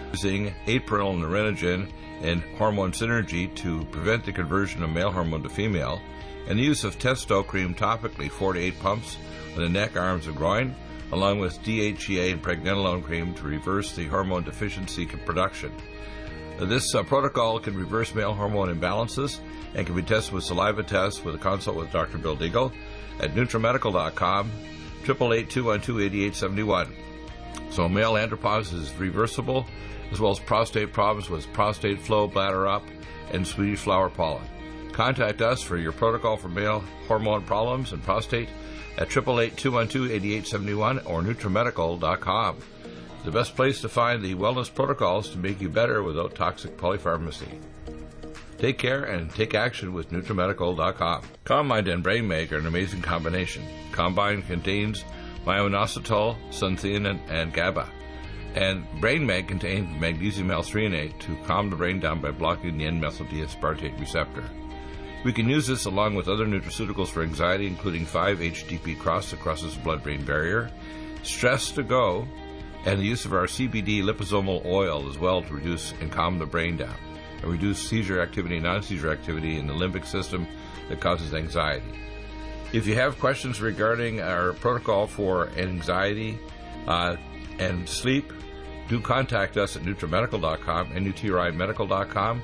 using April Nerinogen and hormone synergy to prevent the conversion of male hormone to female, and the use of Testo cream topically 4 to 8 pumps on the neck, arms, and groin, along with DHEA and pregnenolone cream to reverse the hormone deficiency production. This protocol can reverse male hormone imbalances and can be tested with saliva tests with a consult with Dr. Bill Deagle at NutriMedical.com, 888-212-8871. So male andropause is reversible, as well as prostate problems with prostate flow, bladder up, and Swedish flower pollen. Contact us for your protocol for male hormone problems and prostate at 888-212-8871 or NutriMedical.com. The best place to find the wellness protocols to make you better without toxic polypharmacy. Take care and take action with NutriMedical.com. Combine and BrainMag are an amazing combination. Combine contains myo-inositol, sunthein, and GABA. And BrainMag contains magnesium L-threonate to calm the brain down by blocking the N-methyl-D-aspartate receptor. We can use this along with other nutraceuticals for anxiety, including 5-HTP-Cross that crosses the blood-brain barrier, Stress to Go, and the use of our CBD liposomal oil as well to reduce and calm the brain down and reduce seizure activity, non-seizure activity in the limbic system that causes anxiety. If you have questions regarding our protocol for anxiety and sleep, do contact us at NutriMedical.com, NutriMedical.com,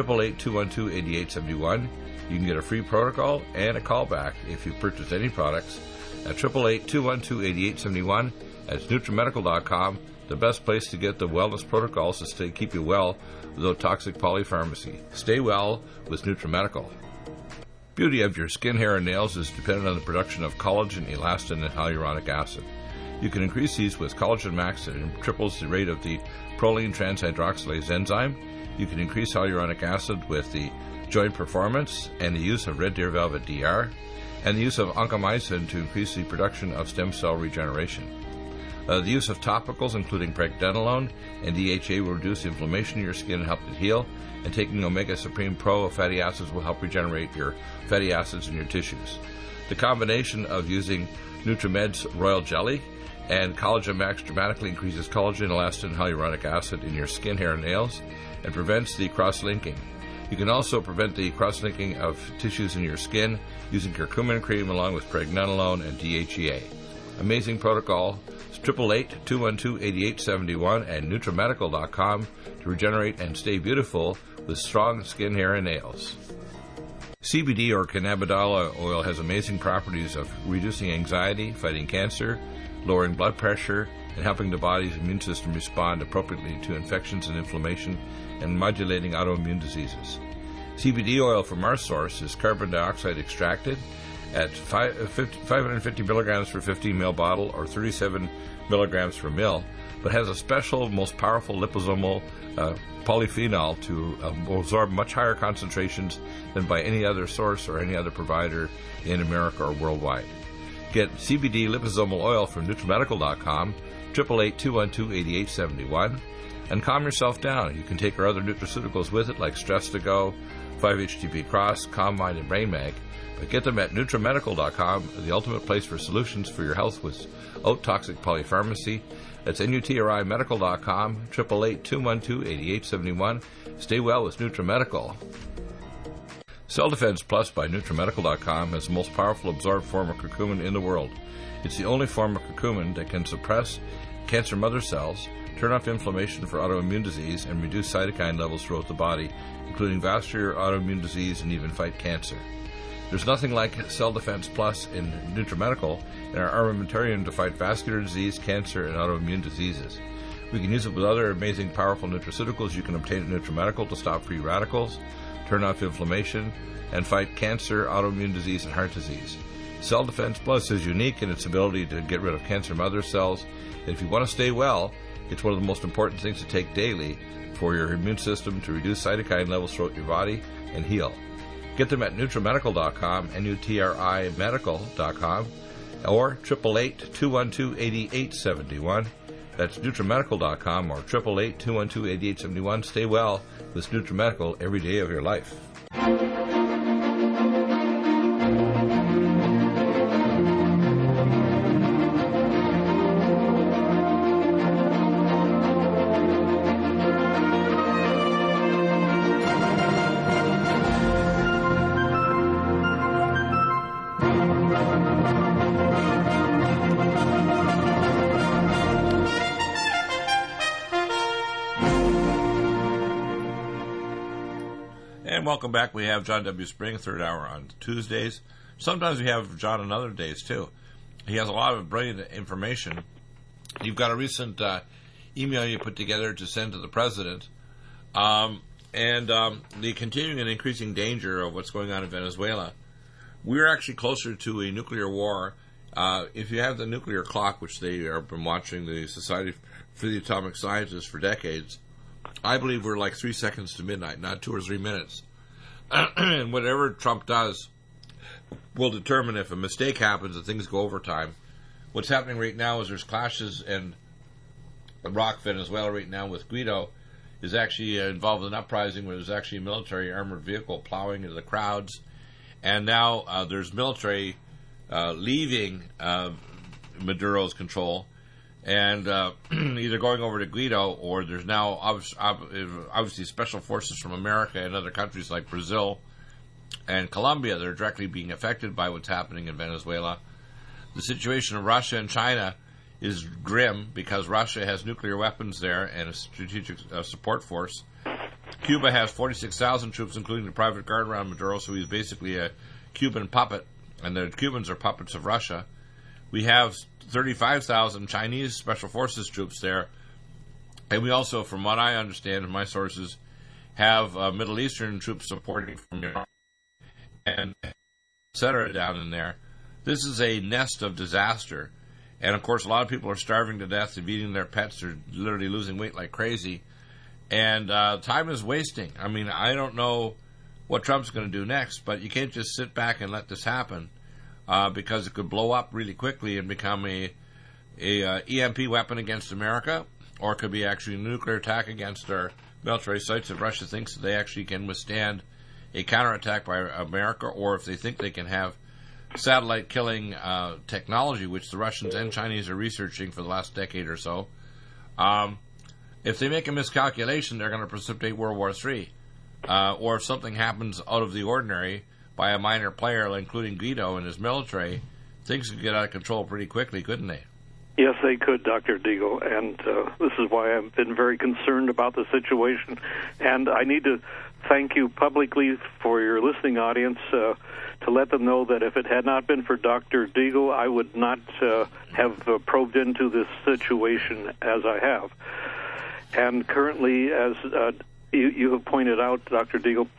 888-212-8871. You can get a free protocol and a callback if you purchase any products at 888-212-8871. That's NutriMedical.com, the best place to get the wellness protocols to keep you well without toxic polypharmacy. Stay well with NutriMedical. Beauty of your skin, hair, and nails is dependent on the production of collagen, elastin, and hyaluronic acid. You can increase these with Collagen Max that triples the rate of the proline transhydroxylase enzyme. You can increase hyaluronic acid with the Joint Performance and the use of Red Deer Velvet DR, and the use of oncomycin to increase the production of stem cell regeneration. The use of topicals, including pregnenolone and DHA, will reduce inflammation in your skin and help it heal, and taking Omega Supreme Pro fatty acids will help regenerate your fatty acids in your tissues. The combination of using Nutrimed's Royal Jelly and Collagen Max dramatically increases collagen, elastin, and hyaluronic acid in your skin, hair, and nails, and prevents the cross-linking. You can also prevent the cross-linking of tissues in your skin using curcumin cream along with pregnenolone and DHEA. Amazing protocol. It's 888-212-8871 and NutriMedical.com to regenerate and stay beautiful with strong skin, hair, and nails. CBD or cannabidiol oil has amazing properties of reducing anxiety, fighting cancer, lowering blood pressure, and helping the body's immune system respond appropriately to infections and inflammation, and modulating autoimmune diseases. CBD oil from our source is carbon dioxide extracted at 550 milligrams per 15 ml bottle or 37 milligrams per ml, but has a special, most powerful liposomal polyphenol to absorb much higher concentrations than by any other source or any other provider in America or worldwide. Get CBD liposomal oil from NutriMedical.com, 888-212-8871, and calm yourself down. You can take our other nutraceuticals with it, like Stress to Go, 5-HTP-Cross, Calm Mind, and BrainMag. But get them at NutriMedical.com, the ultimate place for solutions for your health without toxic polypharmacy. That's NutriMedical.com, 888-212-8871. Stay well with NutriMedical. Cell Defense Plus by NutriMedical.com has the most powerful absorbed form of curcumin in the world. It's the only form of curcumin that can suppress cancer mother cells, turn off inflammation for autoimmune disease, and reduce cytokine levels throughout the body, including vascular autoimmune disease and even fight cancer. There's nothing like Cell Defense Plus in NutriMedical and our armamentarium to fight vascular disease, cancer, and autoimmune diseases. We can use it with other amazing, powerful nutraceuticals you can obtain at NutriMedical to stop free radicals, turn off inflammation, and fight cancer, autoimmune disease, and heart disease. Cell Defense Plus is unique in its ability to get rid of cancer mother cells. And if you want to stay well, it's one of the most important things to take daily for your immune system to reduce cytokine levels throughout your body and heal. Get them at NutriMedical.com, NutriMedical.com, or 888-212-8871. That's NutriMedical.com or 888-212-8871. Stay well with NutriMedical every day of your life. And welcome back. We have John W. Spring, third hour on Tuesdays. Sometimes we have John on other days, too. He has a lot of brilliant information. You've got a recent email you put together to send to the president, and the continuing and increasing danger of what's going on in Venezuela. We're actually closer to a nuclear war. If you have the nuclear clock, which they have been watching, the Society for the Atomic Sciences, for decades, I believe we're like 3 seconds to midnight, not 2 or 3 minutes. And whatever Trump does will determine if a mistake happens and things go overtime. What's happening right now is there's clashes in Rock, Venezuela right now with Guido is actually involved in an uprising where there's actually a military armored vehicle plowing into the crowds. And now there's military leaving Maduro's control and either going over to Guido, or there's now obviously special forces from America and other countries like Brazil and Colombia that are directly being affected by what's happening in Venezuela. The situation of Russia and China is grim because Russia has nuclear weapons there and a strategic support force. Cuba has 46,000 troops, including the private guard around Maduro, so he's basically a Cuban puppet, and the Cubans are puppets of Russia. We have 35,000 Chinese special forces troops there, and we also, from what I understand in my sources, have Middle Eastern troops supporting from Iran and et cetera down in there. This is a nest of disaster, and of course a lot of people are starving to death and eating their pets. They're literally losing weight like crazy, and time is wasting. I mean, I don't know what Trump's going to do next, but you can't just sit back and let this happen. Because it could blow up really quickly and become a EMP weapon against America, or it could be actually a nuclear attack against our military sites if Russia thinks that they actually can withstand a counterattack by America, or if they think they can have satellite killing technology, which the Russians and Chinese are researching for the last decade or so. If they make a miscalculation, they're going to precipitate World War III. Or if something happens out of the ordinary by a minor player, including Guido and his military, things could get out of control pretty quickly, couldn't they? Yes, they could, Dr. Deagle, and this is why I've been very concerned about the situation. And I need to thank you publicly for your listening audience to let them know that if it had not been for Dr. Deagle, I would not have probed into this situation as I have. And currently, as you have pointed out, Dr. Deagle,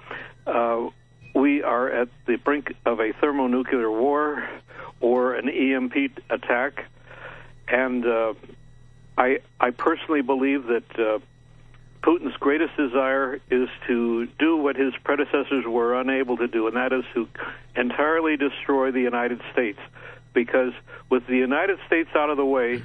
we are at the brink of a thermonuclear war or an EMP attack, and I personally believe that Putin's greatest desire is to do what his predecessors were unable to do, and that is to entirely destroy the United States, because with the United States out of the way,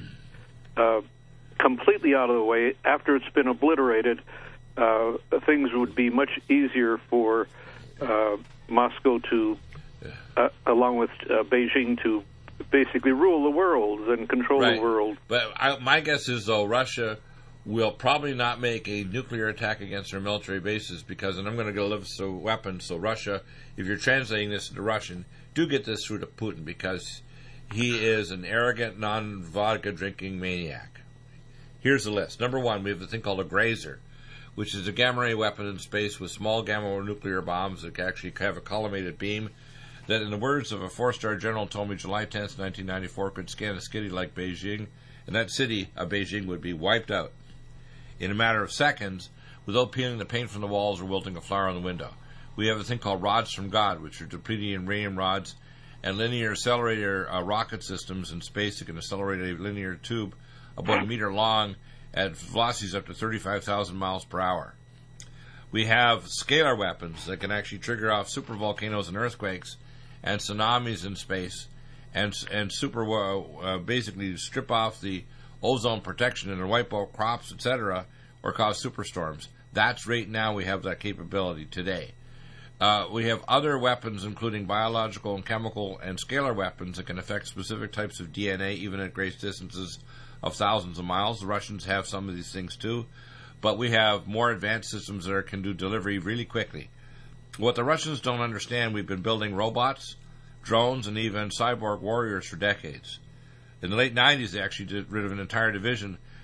completely out of the way, after it's been obliterated, things would be much easier for Moscow to, along with Beijing, to basically rule the world and control the world. But my guess is, though, Russia will probably not make a nuclear attack against their military bases because, and I'm going to go live so weapons, so Russia, if you're translating this into Russian, do get this through to Putin because he is an arrogant, non-vodka drinking maniac. Here's the list. Number one, we have the thing called a Grazer, which is a gamma ray weapon in space with small gamma nuclear bombs that actually have a collimated beam that, in the words of a four-star general told me July 10th, 1994, could scan a city like Beijing, and that city of Beijing would be wiped out in a matter of seconds without peeling the paint from the walls or wilting a flower on the window. We have a thing called rods from God, which are depleting uranium rods, and linear accelerator rocket systems in space that can accelerate a linear tube about a meter long at velocities up to 35,000 miles per hour. We have scalar weapons that can actually trigger off supervolcanoes and earthquakes and tsunamis in space and basically strip off the ozone protection and wipe out crops, etc., or cause superstorms. That's right now we have that capability today. We have other weapons, including biological and chemical and scalar weapons that can affect specific types of DNA, even at great distances of thousands of miles. The Russians have some of these things too, but we have more advanced systems that can do delivery really quickly. What the Russians don't understand, we've been building robots, drones, and even cyborg warriors for decades. In the late 90s, they actually did rid of an entire division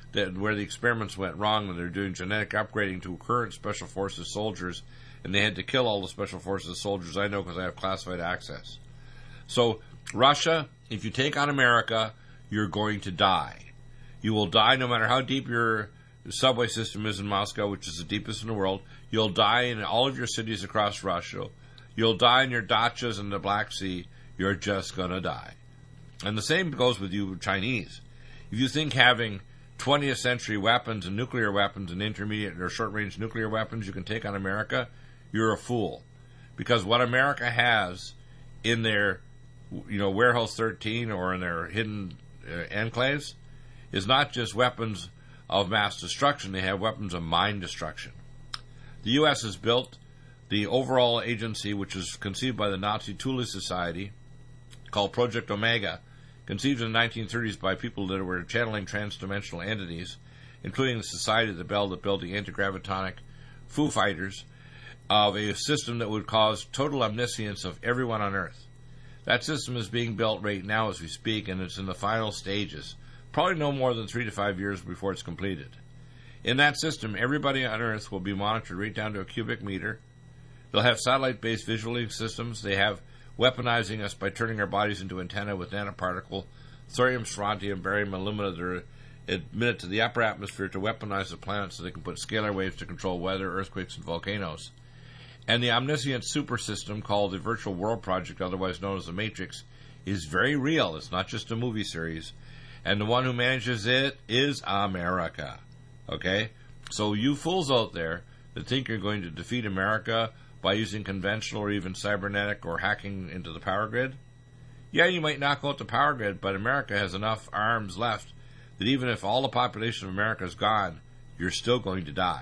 where the experiments went wrong, and they're doing genetic upgrading to current Special Forces soldiers, and they had to kill all the Special Forces soldiers I know because I have classified access. So, Russia, if you take on America, you're going to die. You will die no matter how deep your subway system is in Moscow, which is the deepest in the world. You'll die in all of your cities across Russia. You'll die in your dachas in the Black Sea. You're just going to die. And the same goes with you Chinese. If you think having 20th century weapons and nuclear weapons and intermediate or short-range nuclear weapons you can take on America, you're a fool. Because what America has in their, Warehouse 13 or in their hidden enclaves is not just weapons of mass destruction. They have weapons of mind destruction. The U.S. has built the overall agency, which was conceived by the Nazi Thule Society, called Project Omega, conceived in the 1930s by people that were channeling transdimensional entities, including the Society of the Bell that built the anti-gravitonic Foo Fighters, of a system that would cause total omniscience of everyone on Earth. That system is being built right now as we speak, and it's in the final stages. Probably no more than 3 to 5 years before it's completed. In that system, everybody on Earth will be monitored right down to a cubic meter. They'll have satellite-based visualing systems. They have weaponizing us by turning our bodies into antennae with nanoparticle thorium, strontium, barium, and alumina that are admitted to the upper atmosphere to weaponize the planet so they can put scalar waves to control weather, earthquakes, and volcanoes. And the omniscient super system called the Virtual World Project, otherwise known as the Matrix, is very real. It's not just a movie series. And the one who manages it is America. Okay? So you fools out there that think you're going to defeat America by using conventional or even cybernetic or hacking into the power grid, yeah, you might knock out the power grid, but America has enough arms left that even if all the population of America is gone, you're still going to die.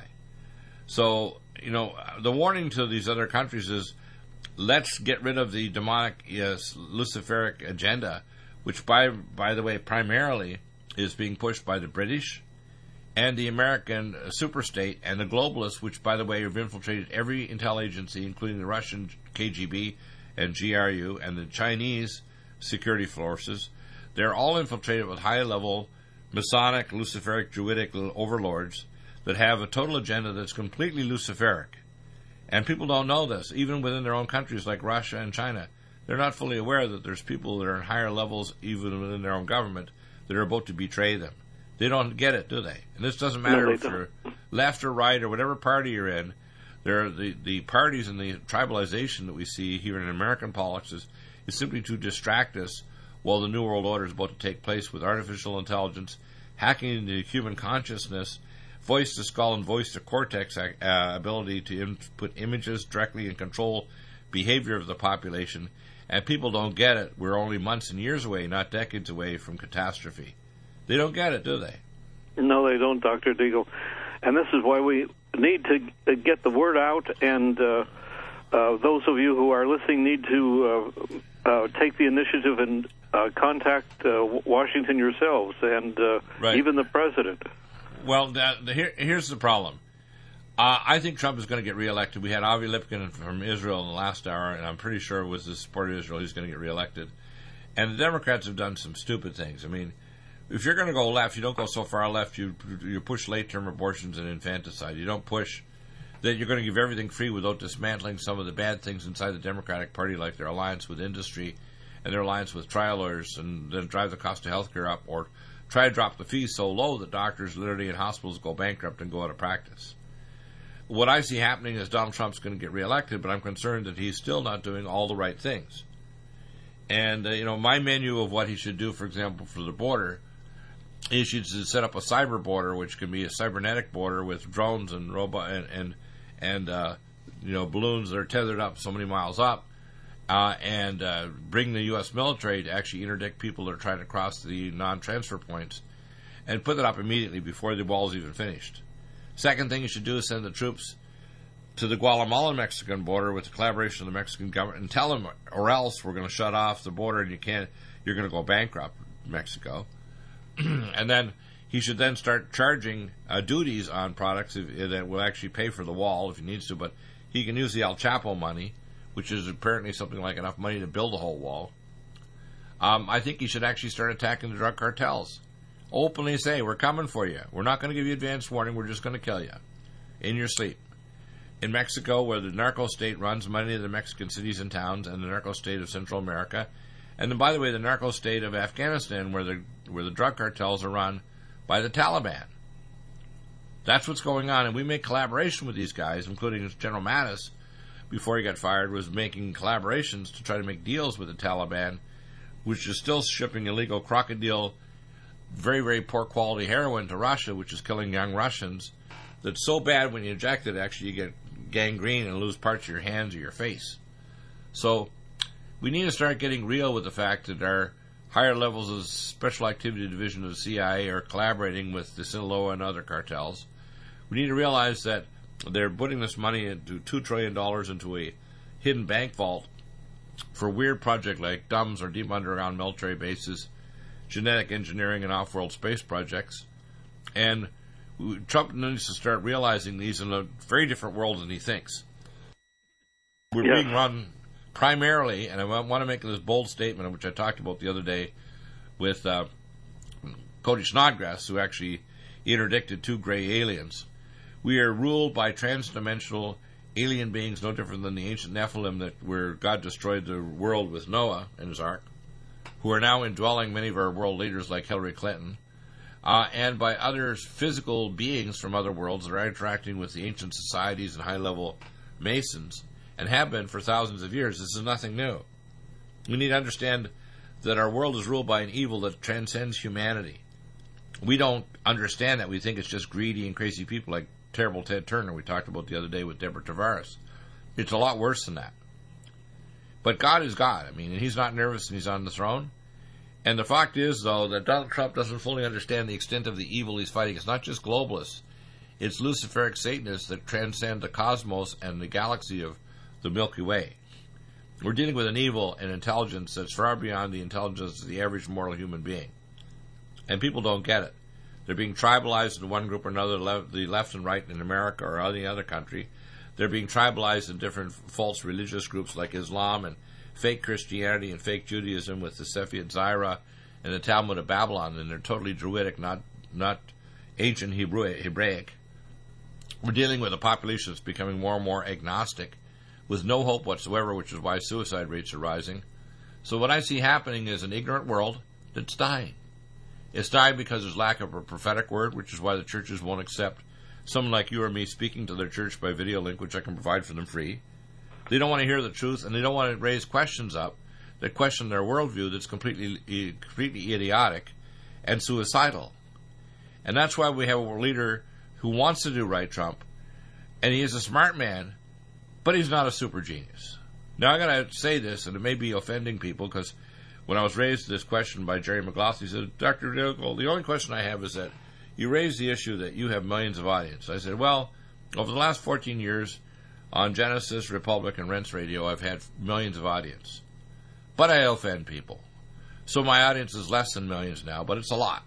So, the warning to these other countries is, let's get rid of the demonic, Luciferic agenda, which, by the way, primarily is being pushed by the British and the American superstate and the globalists, which, by the way, have infiltrated every intel agency, including the Russian KGB and GRU and the Chinese security forces. They're all infiltrated with high-level Masonic, Luciferic, Druidic overlords that have a total agenda that's completely Luciferic. And people don't know this, even within their own countries like Russia and China. They're not fully aware that there's people that are in higher levels, even within their own government, that are about to betray them. They don't get it, do they? And this doesn't matter if you're left or right or whatever party you're in. The parties and the tribalization that we see here in American politics is simply to distract us while the New World Order is about to take place with artificial intelligence, hacking into human consciousness, voice-to-skull and voice-to-cortex ability to input images directly and control behavior of the population. And people don't get it. We're only months and years away, not decades away from catastrophe. They don't get it, do they? No, they don't, Dr. Deagle. And this is why we need to get the word out, and those of you who are listening need to take the initiative and contact Washington yourselves and right. Even the president. Well, here's the problem. I think Trump is going to get reelected. We had Avi Lipkin from Israel in the last hour, and I'm pretty sure with the support of Israel, he's going to get reelected. And the Democrats have done some stupid things. I mean, if you're going to go left, you don't go so far left. You push late-term abortions and infanticide. You don't push that you're going to give everything free without dismantling some of the bad things inside the Democratic Party, like their alliance with industry and their alliance with trial lawyers, and then drive the cost of health care up, or try to drop the fees so low that doctors literally in hospitals go bankrupt and go out of practice. What I see happening is Donald Trump's going to get reelected, but I'm concerned that he's still not doing all the right things. And, my menu of what he should do, for example, for the border, he should set up a cyber border, which can be a cybernetic border with drones and and balloons that are tethered up so many miles up, and bring the U.S. military to actually interdict people that are trying to cross the non-transfer points, and put that up immediately before the wall's even finished. Second thing you should do is send the troops to the Guatemalan Mexican border with the collaboration of the Mexican government and tell them, or else we're going to shut off the border and you're going to go bankrupt, Mexico. And then he should then start charging duties on products that will actually pay for the wall if he needs to, but he can use the El Chapo money, which is apparently something like enough money to build a whole wall. I think he should actually start attacking the drug cartels. openly say, we're coming for you. We're not going to give you advance warning. We're just going to kill you in your sleep. In Mexico, where the narco state runs many of the Mexican cities and towns, and the narco state of Central America, and then, by the way, the narco state of Afghanistan, where the drug cartels are run by the Taliban. That's what's going on, and we make collaboration with these guys, including General Mattis, before he got fired, was making collaborations to try to make deals with the Taliban, which is still shipping illegal crocodile, very, very poor quality heroin to Russia, which is killing young Russians. That's so bad when you inject it, actually, you get gangrene and lose parts of your hands or your face. So we need to start getting real with the fact that our higher levels of Special Activity Division of the CIA are collaborating with the Sinaloa and other cartels. We need to realize that they're putting this money into $2 trillion into a hidden bank vault for weird projects like DUMBs or deep underground military bases, genetic engineering, and off-world space projects. And Trump needs to start realizing these in a very different world than he thinks. We're being run primarily, and I want to make this bold statement, which I talked about the other day with Cody Snodgrass, who actually interdicted 2 gray aliens. We are ruled by transdimensional alien beings, no different than the ancient Nephilim where God destroyed the world with Noah and his ark, who are now indwelling many of our world leaders like Hillary Clinton, and by other physical beings from other worlds that are interacting with the ancient societies and high-level Masons, and have been for thousands of years. This is nothing new. We need to understand that our world is ruled by an evil that transcends humanity. We don't understand that. We think it's just greedy and crazy people like terrible Ted Turner we talked about the other day with Deborah Tavares. It's a lot worse than that. But God is God. I mean, he's not nervous and he's on the throne. And the fact is, though, that Donald Trump doesn't fully understand the extent of the evil he's fighting. It's not just globalists. It's Luciferic Satanists that transcend the cosmos and the galaxy of the Milky Way. We're dealing with an evil and intelligence that's far beyond the intelligence of the average mortal human being. And people don't get it. They're being tribalized into one group or another, the left and right in America or any other country. They're being tribalized in different false religious groups like Islam and fake Christianity and fake Judaism with the Sephirot Zaira and the Talmud of Babylon, and they're totally Druidic, not ancient Hebraic. We're dealing with a population that's becoming more and more agnostic with no hope whatsoever, which is why suicide rates are rising. So what I see happening is an ignorant world that's dying. It's dying because there's lack of a prophetic word, which is why the churches won't accept someone like you or me speaking to their church by video link, which I can provide for them free. They don't want to hear the truth, and they don't want to raise questions up that question their worldview that's completely idiotic and suicidal. And that's why we have a leader who wants to do right, Trump, and he is a smart man, but he's not a super genius. Now, I got to say this, and it may be offending people, because when I was raised this question by Jerry McLaughlin, he said, Dr. Dickel, the only question I have is that you raised the issue that you have millions of audience. I said, well, over the last 14 years, on Genesis, Republic, and Rents Radio, I've had millions of audience. But I offend people. So my audience is less than millions now, but it's a lot.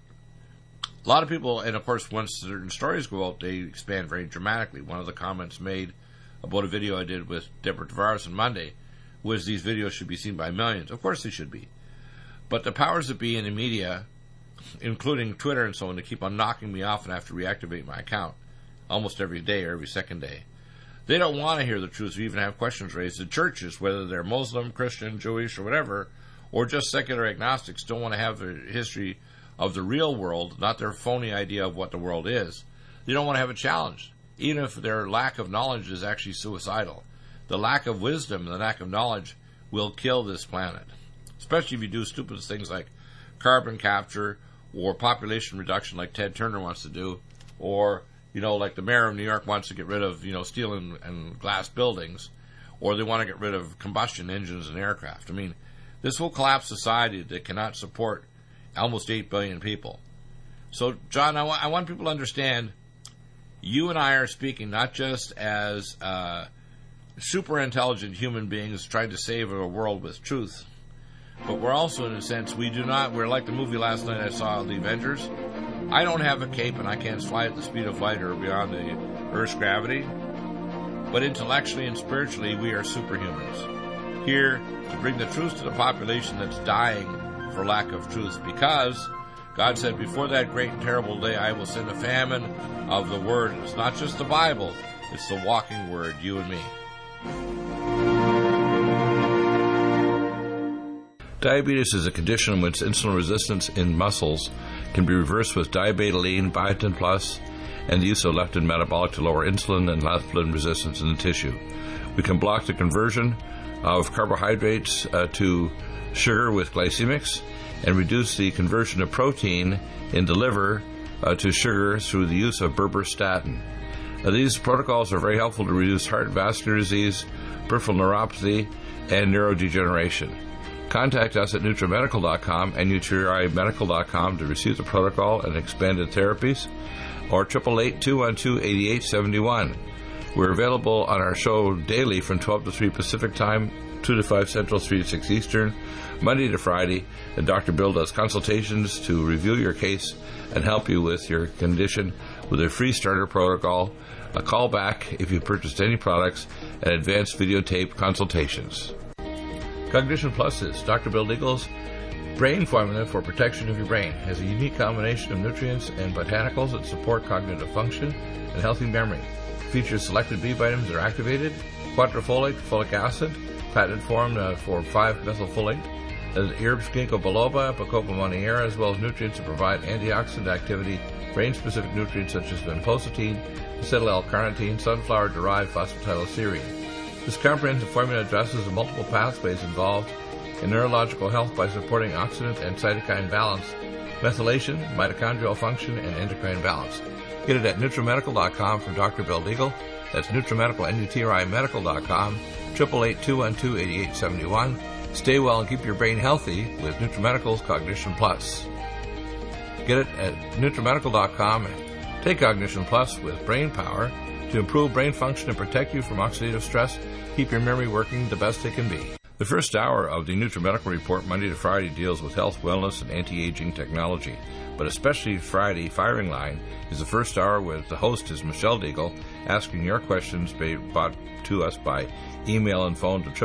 A lot of people, and of course, once certain stories go out, they expand very dramatically. One of the comments made about a video I did with Deborah Tavares on Monday was these videos should be seen by millions. Of course they should be. But the powers that be in the media, including Twitter and so on, they keep on knocking me off and I have to reactivate my account almost every day or every second day. They don't want to hear the truth or even have questions raised. The churches, whether they're Muslim, Christian, Jewish, or whatever, or just secular agnostics, don't want to have the history of the real world, not their phony idea of what the world is. They don't want to have a challenge, even if their lack of knowledge is actually suicidal. The lack of wisdom and the lack of knowledge will kill this planet, especially if you do stupid things like carbon capture or population reduction like Ted Turner wants to do, or like the mayor of New York wants to get rid of, steel and glass buildings, or they want to get rid of combustion engines and aircraft. I mean, this will collapse society that cannot support almost 8 billion people. So, John, I want people to understand, you and I are speaking not just as super intelligent human beings trying to save a world with truth, but we're also, in a sense, we're like the movie last night I saw, The Avengers. I don't have a cape and I can't fly at the speed of light or beyond the Earth's gravity, but intellectually and spiritually we are superhumans, here to bring the truth to the population that's dying for lack of truth, because God said, before that great and terrible day, I will send a famine of the Word. It's not just the Bible, it's the walking Word, you and me. Diabetes is a condition in which insulin resistance in muscles can be reversed with diabetoline, biotin plus, and the use of leptin metabolic to lower insulin and leptin resistance in the tissue. We can block the conversion of carbohydrates to sugar with glycemics and reduce the conversion of protein in the liver to sugar through the use of berberstatin. These protocols are very helpful to reduce heart and vascular disease, peripheral neuropathy, and neurodegeneration. Contact us at NutriMedical.com and NutriMedical.com to receive the protocol and expanded therapies, or 888-212-8871. We're available on our show daily from 12 to 3 Pacific Time, 2 to 5 Central, 3 to 6 Eastern, Monday to Friday, and Dr. Bill does consultations to review your case and help you with your condition with a free starter protocol, a call back if you purchased any products, and advanced videotape consultations. Cognition Plus is Dr. Bill Deagle's brain formula for protection of your brain. It has a unique combination of nutrients and botanicals that support cognitive function and healthy memory. It features selected B vitamins that are activated, quadrifolate, folic acid, patented form for 5-methylfolate, herbs ginkgo biloba, bacopa monnieri, as well as nutrients that provide antioxidant activity, brain-specific nutrients such as vinpocetine, acetyl-L-carnitine, sunflower-derived phosphatidylserine. This comprehensive formula addresses the multiple pathways involved in neurological health by supporting oxidant and cytokine balance, methylation, mitochondrial function, and endocrine balance. Get it at NutriMedical.com from Dr. Bill Deagle. That's NutriMedical, NutriMedical.com, 888-212-8871. Stay well and keep your brain healthy with NutriMedical's Cognition Plus. Get it at NutriMedical.com and take Cognition Plus with brain power to improve brain function and protect you from oxidative stress. Keep your memory working the best it can be. The first hour of the NutriMedical Report, Monday to Friday, deals with health, wellness, and anti-aging technology. But especially Friday, Firing Line, is the first hour with the host is Michelle Deagle, asking your questions brought to us by email and phone to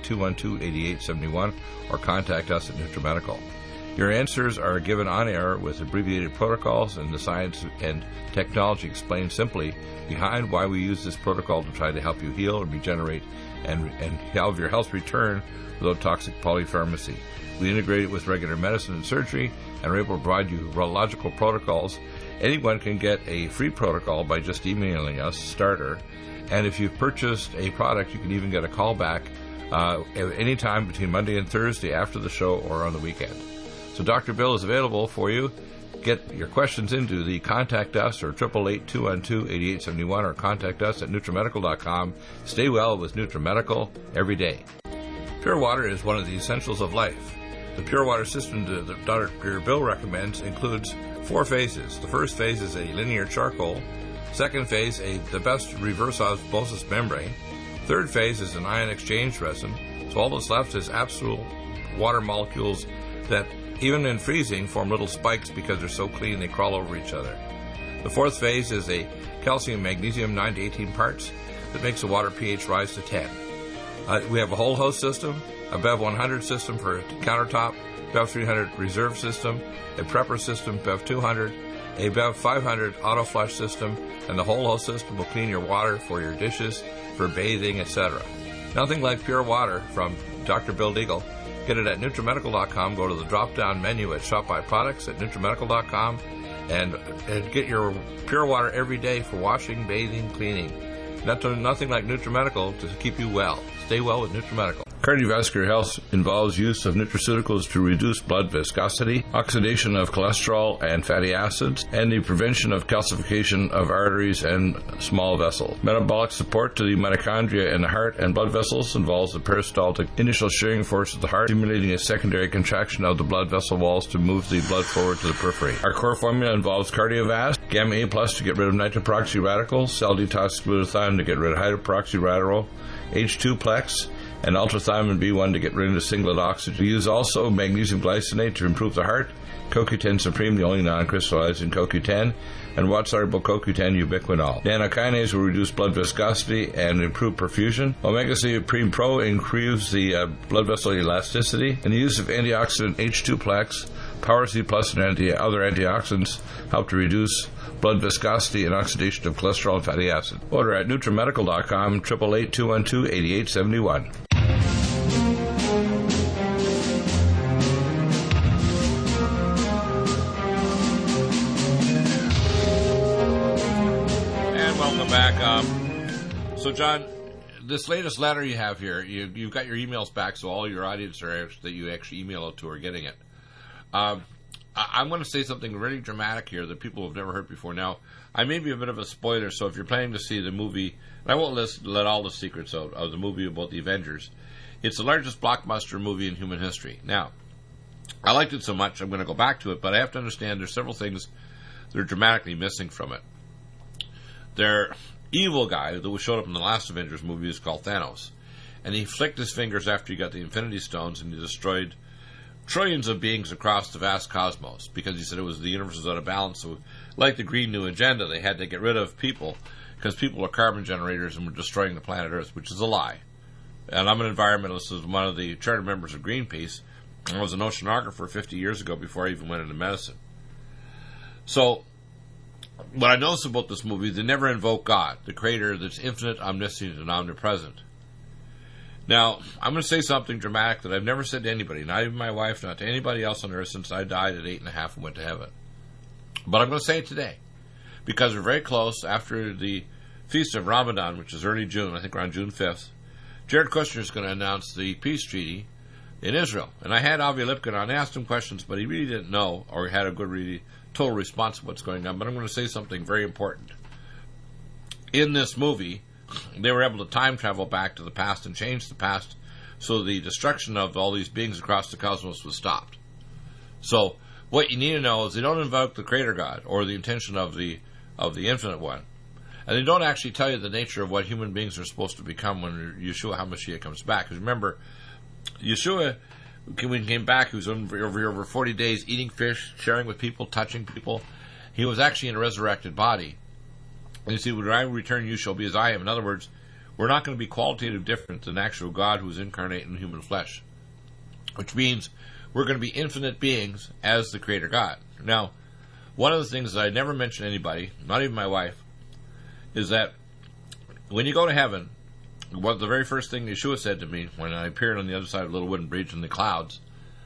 888-212-8871 or contact us at NutriMedical. Your answers are given on air with abbreviated protocols and the science and technology explained simply behind why we use this protocol to try to help you heal and regenerate and have your health return without toxic polypharmacy. We integrate it with regular medicine and surgery and are able to provide you urological protocols. Anyone can get a free protocol by just emailing us, starter, and if you've purchased a product, you can even get a call back at any time between Monday and Thursday after the show or on the weekend. So Dr. Bill is available for you. Get your questions into the Contact Us or 888-212-8871 or contact us at NutriMedical.com. Stay well with NutriMedical every day. Pure water is one of the essentials of life. The pure water system that Dr. Bill recommends includes 4 phases. The first phase is a linear charcoal. Second phase, the best reverse osmosis membrane. Third phase is an ion exchange resin. So all that's left is absolute water molecules that even in freezing form little spikes because they're so clean they crawl over each other. The fourth phase is a calcium magnesium 9 to 18 parts that makes the water pH rise to 10. We have a whole host system, a BEV 100 system for countertop, BEV 300 reserve system, a prepper system, BEV 200, a BEV 500 auto flush system, and the whole host system will clean your water for your dishes, for bathing, etc. Nothing like pure water from Dr. Bill Deagle. Get it at NutriMedical.com. Go to the drop-down menu at Shop by Products at NutriMedical.com and get your pure water every day for washing, bathing, cleaning. Nothing like NutriMedical to keep you well. Stay well with NutriMedical. Cardiovascular health involves use of nutraceuticals to reduce blood viscosity, oxidation of cholesterol and fatty acids, and the prevention of calcification of arteries and small vessels. Metabolic support to the mitochondria in the heart and blood vessels involves the peristaltic initial shearing force of the heart, stimulating a secondary contraction of the blood vessel walls to move the blood forward to the periphery. Our core formula involves Cardiovasc, Gamma A Plus to get rid of nitroproxy radicals, cell detox glutathione to get rid of hydroperoxy radical, H2-plex, and ultrathymine B1 to get rid of the singlet oxygen. We use also magnesium glycinate to improve the heart, CoQ10 Supreme, the only non-crystallizing CoQ10, and water-soluble CoQ10 ubiquinol. Nanokinase will reduce blood viscosity and improve perfusion. Omega-3 Supreme Pro improves the blood vessel elasticity. And the use of antioxidant H2-plex Power C Plus and other antioxidants help to reduce blood viscosity and oxidation of cholesterol and fatty acid. Order at NutriMedical.com, 888-212-8871. And welcome back. So, John, this latest letter you have here, you've got your emails back, so all your audience that you actually email it to are getting it. I'm going to say something really dramatic here that people have never heard before. Now, I may be a bit of a spoiler, so if you're planning to see the movie, and I won't let all the secrets out of the movie about the Avengers, it's the largest blockbuster movie in human history. Now, I liked it so much, I'm going to go back to it, but I have to understand there's several things that are dramatically missing from it. Their evil guy that showed up in the last Avengers movie is called Thanos, and he flicked his fingers after he got the Infinity Stones, and he destroyed trillions of beings across the vast cosmos, because he said it was the universe was out of balance. So, like the Green New Agenda, they had to get rid of people because people are carbon generators and were destroying the planet Earth, which is a lie. And I'm an environmentalist, as one of the charter members of Greenpeace. I was an oceanographer 50 years ago before I even went into medicine. So, what I noticed about this movie, they never invoke God, the creator that's infinite, omniscient, and omnipresent. Now, I'm going to say something dramatic that I've never said to anybody, not even my wife, not to anybody else on earth since I died at 8.5 and went to heaven. But I'm going to say it today, because we're very close after the Feast of Ramadan, which is early June, I think around June 5th. Jared Kushner is going to announce the peace treaty in Israel. And I had Avi Lipkin on, asked him questions, but he really didn't know, or he had a good, really total response to what's going on. But I'm going to say something very important. In this movie, they were able to time travel back to the past and change the past so the destruction of all these beings across the cosmos was stopped. So what you need to know is they don't invoke the Creator God or the intention of the Infinite One. And they don't actually tell you the nature of what human beings are supposed to become when Yeshua HaMashiach comes back. Because remember, Yeshua, when he came back, he was over 40 days eating fish, sharing with people, touching people. He was actually in a resurrected body. And you see, when I return, you shall be as I am. In other words, we're not going to be qualitative different than actual God who is incarnate in human flesh. Which means we're going to be infinite beings as the Creator God. Now, one of the things that I never mention to anybody, not even my wife, is that when you go to heaven, the very first thing Yeshua said to me when I appeared on the other side of the little wooden bridge in the clouds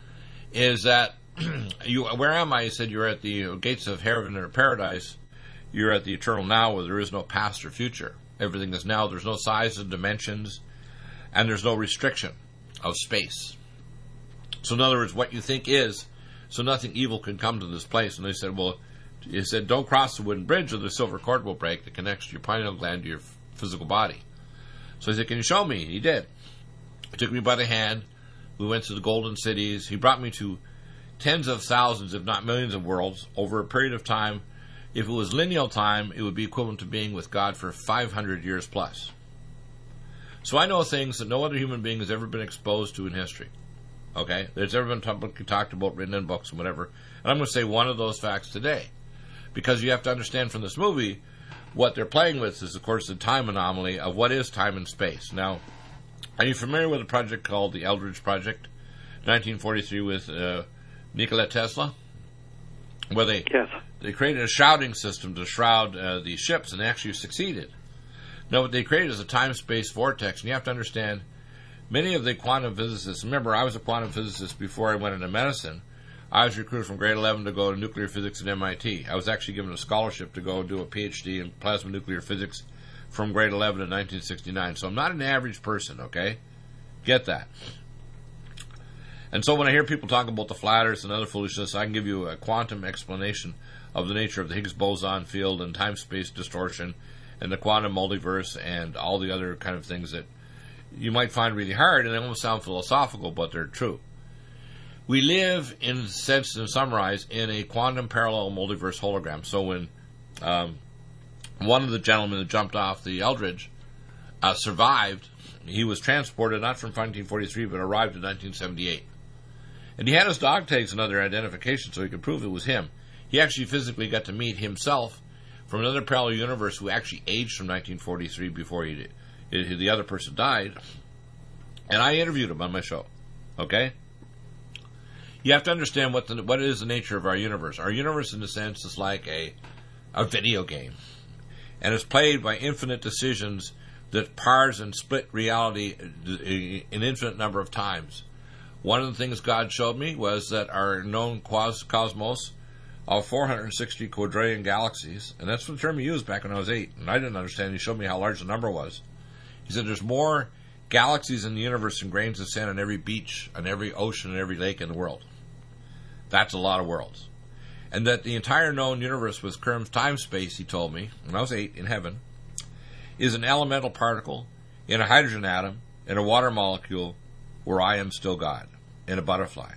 is that, where am I? He said, you're at the gates of heaven or paradise. You're at the eternal now where there is no past or future. Everything is now. There's no size and dimensions, and there's no restriction of space. So in other words, what you think is, so nothing evil can come to this place. And they said, well, he said, don't cross the wooden bridge or the silver cord will break that connects your pineal gland to your physical body. So he said, can you show me? And he did. He took me by the hand. We went to the golden cities. He brought me to tens of thousands, if not millions of worlds over a period of time. If it was lineal time, it would be equivalent to being with God for 500 years plus. So I know things that no other human being has ever been exposed to in history. Okay? There's ever been talked about, written in books and whatever. And I'm going to say one of those facts today. Because you have to understand from this movie, what they're playing with is, of course, the time anomaly of what is time and space. Now, are you familiar with a project called the Eldridge Project, 1943, with Nikola Tesla? Where they created a shrouding system to shroud the ships, and they actually succeeded. Now, what they created is a time-space vortex, and you have to understand, many of the quantum physicists, remember, I was a quantum physicist before I went into medicine. I was recruited from grade 11 to go to nuclear physics at MIT. I was actually given a scholarship to go do a PhD in plasma nuclear physics from grade 11 in 1969. So I'm not an average person, okay? Get that. And so when I hear people talk about the flat earth and other foolishness, I can give you a quantum explanation of the nature of the Higgs boson field and time-space distortion and the quantum multiverse and all the other kind of things that you might find really hard, and they won't sound philosophical, but they're true. We live, in a sense, to summarize, in a quantum parallel multiverse hologram. So when one of the gentlemen that jumped off the Eldridge survived, he was transported not from 1943, but arrived in 1978. And he had his dog tags and other identification so he could prove it was him. He actually physically got to meet himself from another parallel universe who actually aged from 1943 before the other person died. And I interviewed him on my show. Okay? You have to understand what is the nature of our universe. Our universe, in a sense, is like a video game. And it's played by infinite decisions that parse and split reality an infinite number of times. One of the things God showed me was that our known cosmos of 460 quadrillion galaxies, and that's the term he used back when I was 8, and I didn't understand. He showed me how large the number was. He said there's more galaxies in the universe than grains of sand on every beach, on every ocean, and every lake in the world. That's a lot of worlds. And that the entire known universe with Kerm's time-space, he told me, when I was 8, in heaven, is an elemental particle in a hydrogen atom in a water molecule where I am still God, in a butterfly.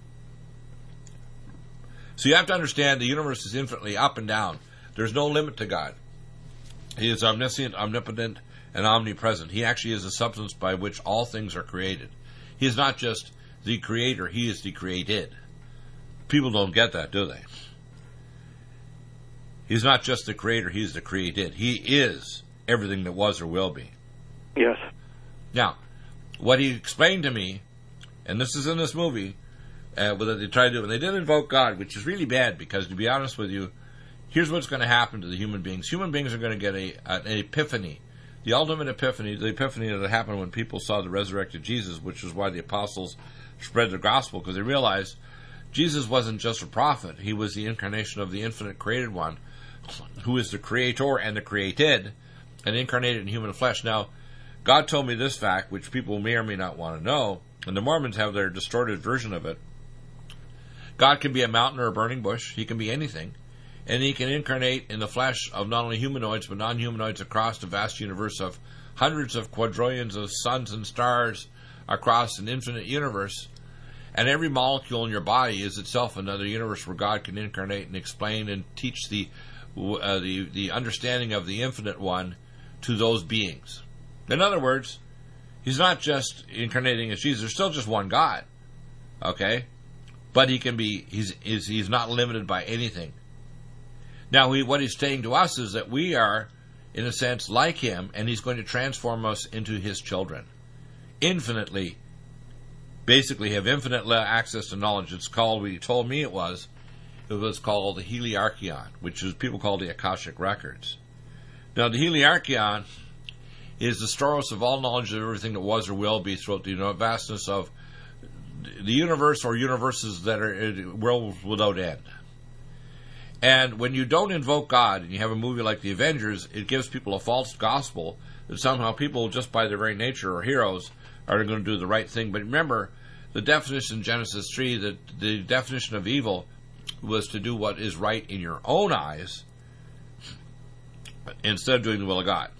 So you have to understand the universe is infinitely up and down. There's no limit to God. He is omniscient, omnipotent, and omnipresent. He actually is the substance by which all things are created. He is not just the creator, he is the created. People don't get that, do they? He's not just the creator, he's the created. He is everything that was or will be. Yes. Now, what he explained to me, and this is in this movie, that they tried to do, and they didn't invoke God, which is really bad, because to be honest with you, here's what's going to happen to the human beings. Human beings are going to get an epiphany. The ultimate epiphany, the epiphany that happened when people saw the resurrected Jesus, which is why the apostles spread the gospel, because they realized Jesus wasn't just a prophet. He was the incarnation of the infinite created one, who is the creator and the created, and incarnated in human flesh. Now, God told me this fact, which people may or may not want to know, and the Mormons have their distorted version of it. God can be a mountain or a burning bush. He can be anything. And he can incarnate in the flesh of not only humanoids, but non-humanoids across the vast universe of hundreds of quadrillions of suns and stars across an infinite universe. And every molecule in your body is itself another universe where God can incarnate and explain and teach the understanding of the infinite one to those beings. In other words, he's not just incarnating as Jesus. There's still just one God. Okay? But he can be, he's not limited by anything. Now, what he's saying to us is that we are, in a sense, like him, and he's going to transform us into his children. Infinitely, basically have infinite access to knowledge. It's called, he told me it was called the Heliarcheon, which is people call the Akashic Records. Now, the Heliarcheon is the storehouse of all knowledge of everything that was or will be throughout the vastness of the universe or universes that are worlds without end. And when you don't invoke God and you have a movie like The Avengers, it gives people a false gospel that somehow people, just by their very nature, are heroes, are going to do the right thing. But remember, the definition in Genesis 3, that the definition of evil was to do what is right in your own eyes instead of doing the will of God.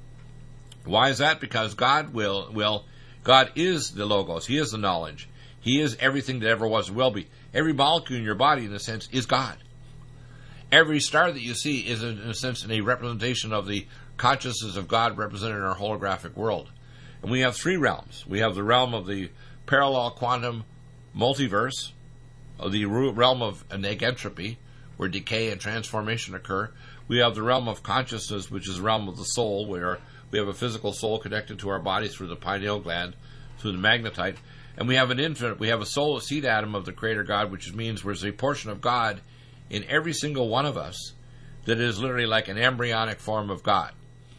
Why is that? Because God God is the Logos. He is the knowledge. He is everything that ever was and will be. Every molecule in your body, in a sense, is God. Every star that you see is, in a sense, a representation of the consciousness of God represented in our holographic world. And we have three realms. We have the realm of the parallel quantum multiverse, the realm of negentropy, where decay and transformation occur. We have the realm of consciousness, which is the realm of the soul, where we have a physical soul connected to our body through the pineal gland, through the magnetite. And we have a soul, a seed atom of the Creator God, which means there's a portion of God in every single one of us that is literally like an embryonic form of God.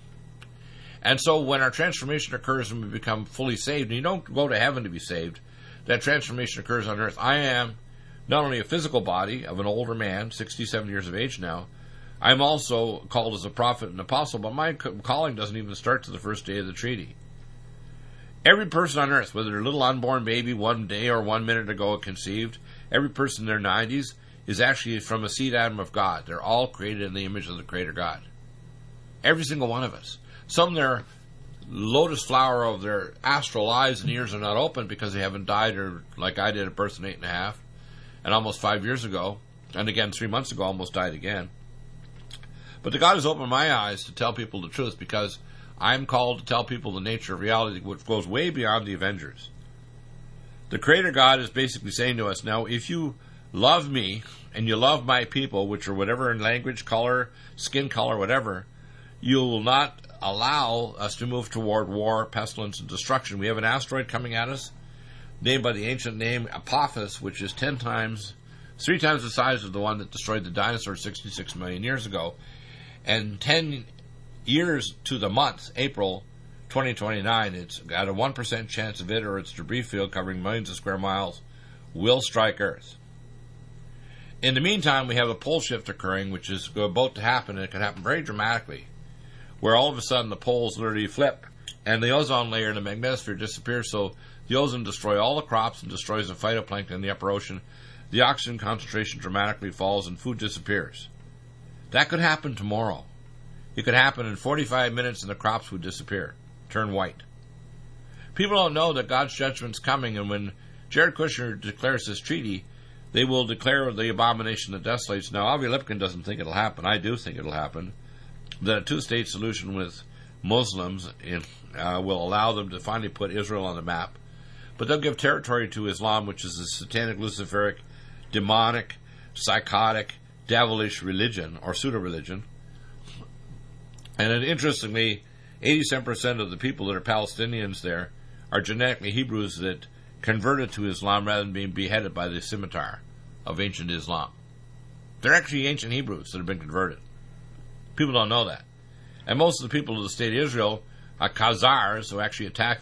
And so when our transformation occurs and we become fully saved, and you don't go to heaven to be saved, that transformation occurs on earth. I am not only a physical body of an older man, 67 years of age now, I'm also called as a prophet and apostle, but my calling doesn't even start to the first day of the treaty. Every person on earth, whether they're a little unborn baby 1 day or 1 minute ago conceived, every person in their 90s is actually from a seed atom of God. They're all created in the image of the Creator God. Every single one of us. Some, their lotus flower of their astral eyes and ears are not open because they haven't died, or like I did at birth in 8.5, and almost 5 years ago, and again 3 months ago, almost died again. But the God has opened my eyes to tell people the truth, because I'm called to tell people the nature of reality, which goes way beyond the Avengers. The Creator God is basically saying to us, now, if you love me, and you love my people, which are whatever in language, color, skin color, whatever, you will not allow us to move toward war, pestilence, and destruction. We have an asteroid coming at us named by the ancient name Apophis, which is 3 times the size of the one that destroyed the dinosaurs 66 million years ago, and 10 years to the month, April 2029, it's got a 1% chance of it or its debris field covering millions of square miles will strike Earth. In the meantime, we have a pole shift occurring, which is about to happen, and it can happen very dramatically, where all of a sudden the poles literally flip, and the ozone layer in the magnetosphere disappears, so the ozone destroys all the crops and destroys the phytoplankton in the upper ocean. The oxygen concentration dramatically falls, and food disappears. That could happen tomorrow. It could happen in 45 minutes, and the crops would disappear, turn white. People don't know that God's judgment's coming, and when Jared Kushner declares this treaty, they will declare the abomination that desolates. Now, Avi Lipkin doesn't think it'll happen. I do think it'll happen. That a two-state solution with Muslims will allow them to finally put Israel on the map. But they'll give territory to Islam, which is a satanic, luciferic, demonic, psychotic, devilish religion, or pseudo-religion. And interestingly, 87% of the people that are Palestinians there are genetically Hebrews that converted to Islam rather than being beheaded by the scimitar of ancient Islam. They're actually ancient Hebrews that have been converted. People don't know that. And most of the people of the state of Israel are Khazars, who actually attacked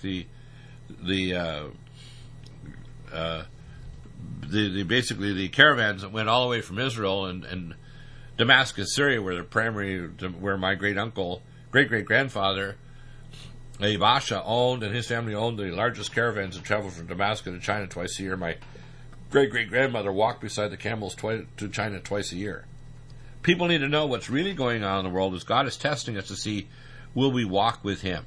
basically the caravans that went all the way from Israel and Damascus, Syria, where my great-great-grandfather Basha owned, and his family owned the largest caravans that traveled from Damascus to China twice a year. My great-great-grandmother walked beside the camels to China twice a year. People need to know what's really going on in the world is God is testing us to see, will we walk with Him?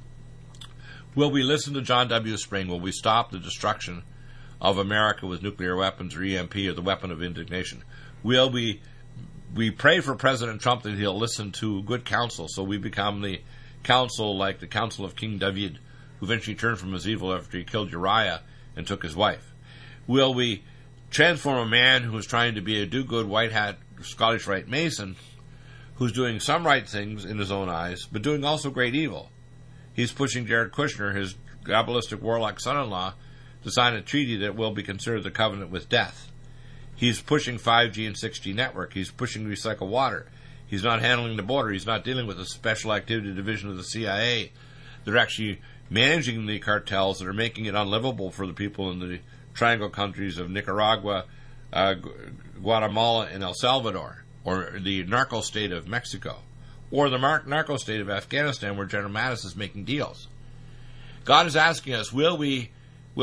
Will we listen to John W. Spring? Will we stop the destruction of America with nuclear weapons or EMP or the weapon of indignation? Will we pray for President Trump that he'll listen to good counsel so we become the counsel like the counsel of King David, who eventually turned from his evil after he killed Uriah and took his wife? Will we transform a man who is trying to be a do-good, white-hat, Scottish Rite Mason, who's doing some right things in his own eyes, but doing also great evil? He's pushing Jared Kushner, his diabolistic warlock son-in-law, to sign a treaty that will be considered the covenant with death. He's pushing 5G and 6G network. He's pushing recycled water. He's not handling the border. He's not dealing with the Special Activity Division of the CIA. They're actually managing the cartels that are making it unlivable for the people in the triangle countries of Nicaragua, Guatemala, and El Salvador, or the narco state of Mexico, or the narco state of Afghanistan, where General Mattis is making deals. God is asking us, will we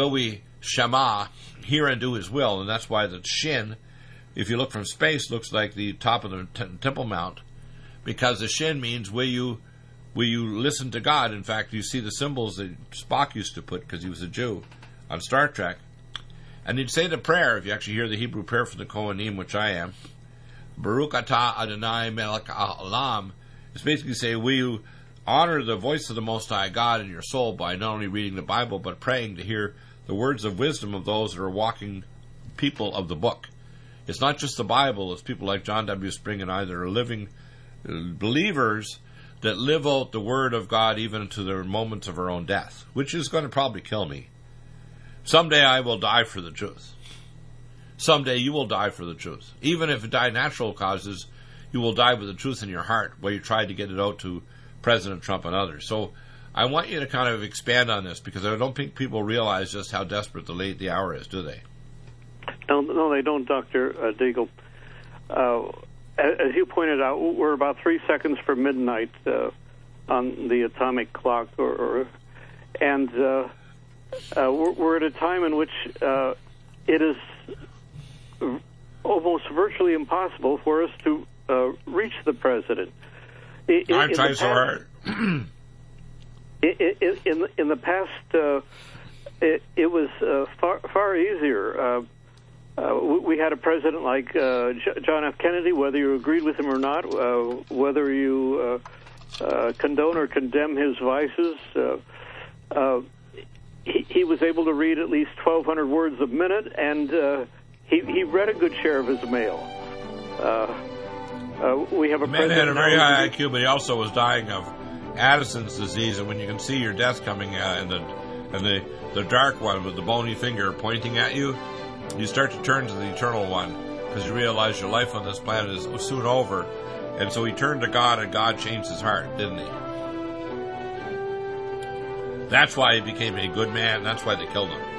Shema, hear and do His will? And that's why the Shin, if you look from space, looks like the top of the Temple Mount, because the Shin means, will you listen to God? In fact, you see the symbols that Spock used to put, because he was a Jew, on Star Trek. And you'd say the prayer, if you actually hear the Hebrew prayer for the Kohanim, which I am, Baruch atah Adonai melech haolam, it's basically saying, will you honor the voice of the Most High God in your soul by not only reading the Bible, but praying to hear the words of wisdom of those that are walking people of the book. It's not just the Bible, it's people like John W. Spring and I that are living believers that live out the Word of God even to the moments of our own death, which is going to probably kill me. Someday I will die for the truth. Someday you will die for the truth. Even if it die natural causes, you will die with the truth in your heart while you try to get it out to President Trump and others. So I want you to kind of expand on this, because I don't think people realize just how desperate the hour is, do they? No, they don't, Dr. Deagle. As you pointed out, we're about 3 seconds from midnight on the atomic clock, and we're at a time in which it is almost virtually impossible for us to reach the president. I'm trying so hard. In the past, it was far easier. We had a president like John F. Kennedy, whether you agreed with him or not, whether you condone or condemn his vices. He was able to read at least 1,200 words a minute, and he read a good share of his mail. We have a man had a very high IQ, but he also was dying of Addison's disease, and when you can see your death coming in the and the dark one with the bony finger pointing at you, you start to turn to the eternal one because you realize your life on this planet is soon over. And so he turned to God, and God changed his heart, didn't he? That's why he became a good man. That's why they killed him.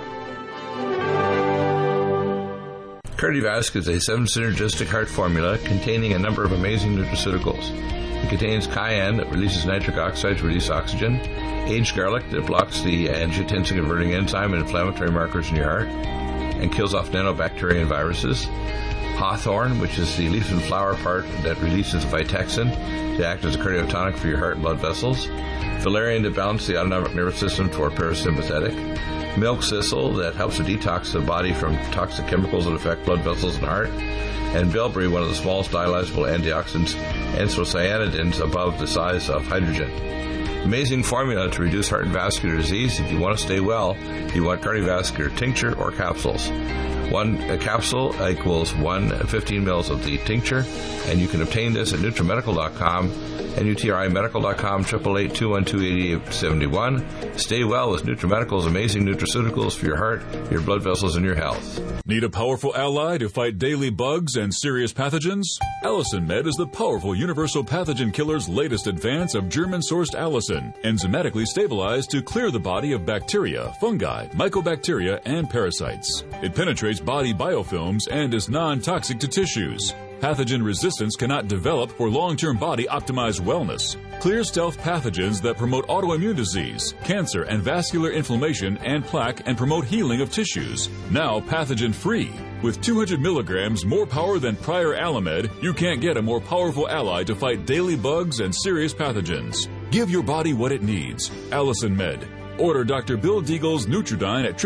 Cardiovasc is a 7-synergistic heart formula containing a number of amazing nutraceuticals. It contains cayenne that releases nitric oxide to release oxygen, aged garlic that blocks the angiotensin-converting enzyme and inflammatory markers in your heart and kills off nanobacteria and viruses, hawthorn, which is the leaf and flower part that releases vitexin to act as a cardiotonic for your heart and blood vessels, valerian to balance the autonomic nervous system for parasympathetic, milk thistle that helps to detox the body from toxic chemicals that affect blood vessels and heart, and bilberry, one of the smallest dialyzable antioxidants, anthocyanidins above the size of hydrogen. Amazing formula to reduce heart and vascular disease. If you want to stay well, you want cardiovascular tincture or capsules. One capsule equals 15 mils of the tincture, and you can obtain this at NutriMedical.com, NutriMedical.com, 888-212-8871. Stay well with NutriMedical's amazing nutraceuticals for your heart, your blood vessels, and your health. Need a powerful ally to fight daily bugs and serious pathogens? Allicin Med is the powerful universal pathogen killer's latest advance of German-sourced allicin, enzymatically stabilized to clear the body of bacteria, fungi, mycobacteria, and parasites. It penetrates body biofilms and is non-toxic to tissues. Pathogen resistance cannot develop for long-term body-optimized wellness. Clear stealth pathogens that promote autoimmune disease, cancer, and vascular inflammation and plaque and promote healing of tissues. Now pathogen-free. With 200 milligrams more power than prior Alamed, you can't get a more powerful ally to fight daily bugs and serious pathogens. Give your body what it needs. Allicin Med. Order Dr. Bill Deagle's Nutridyne at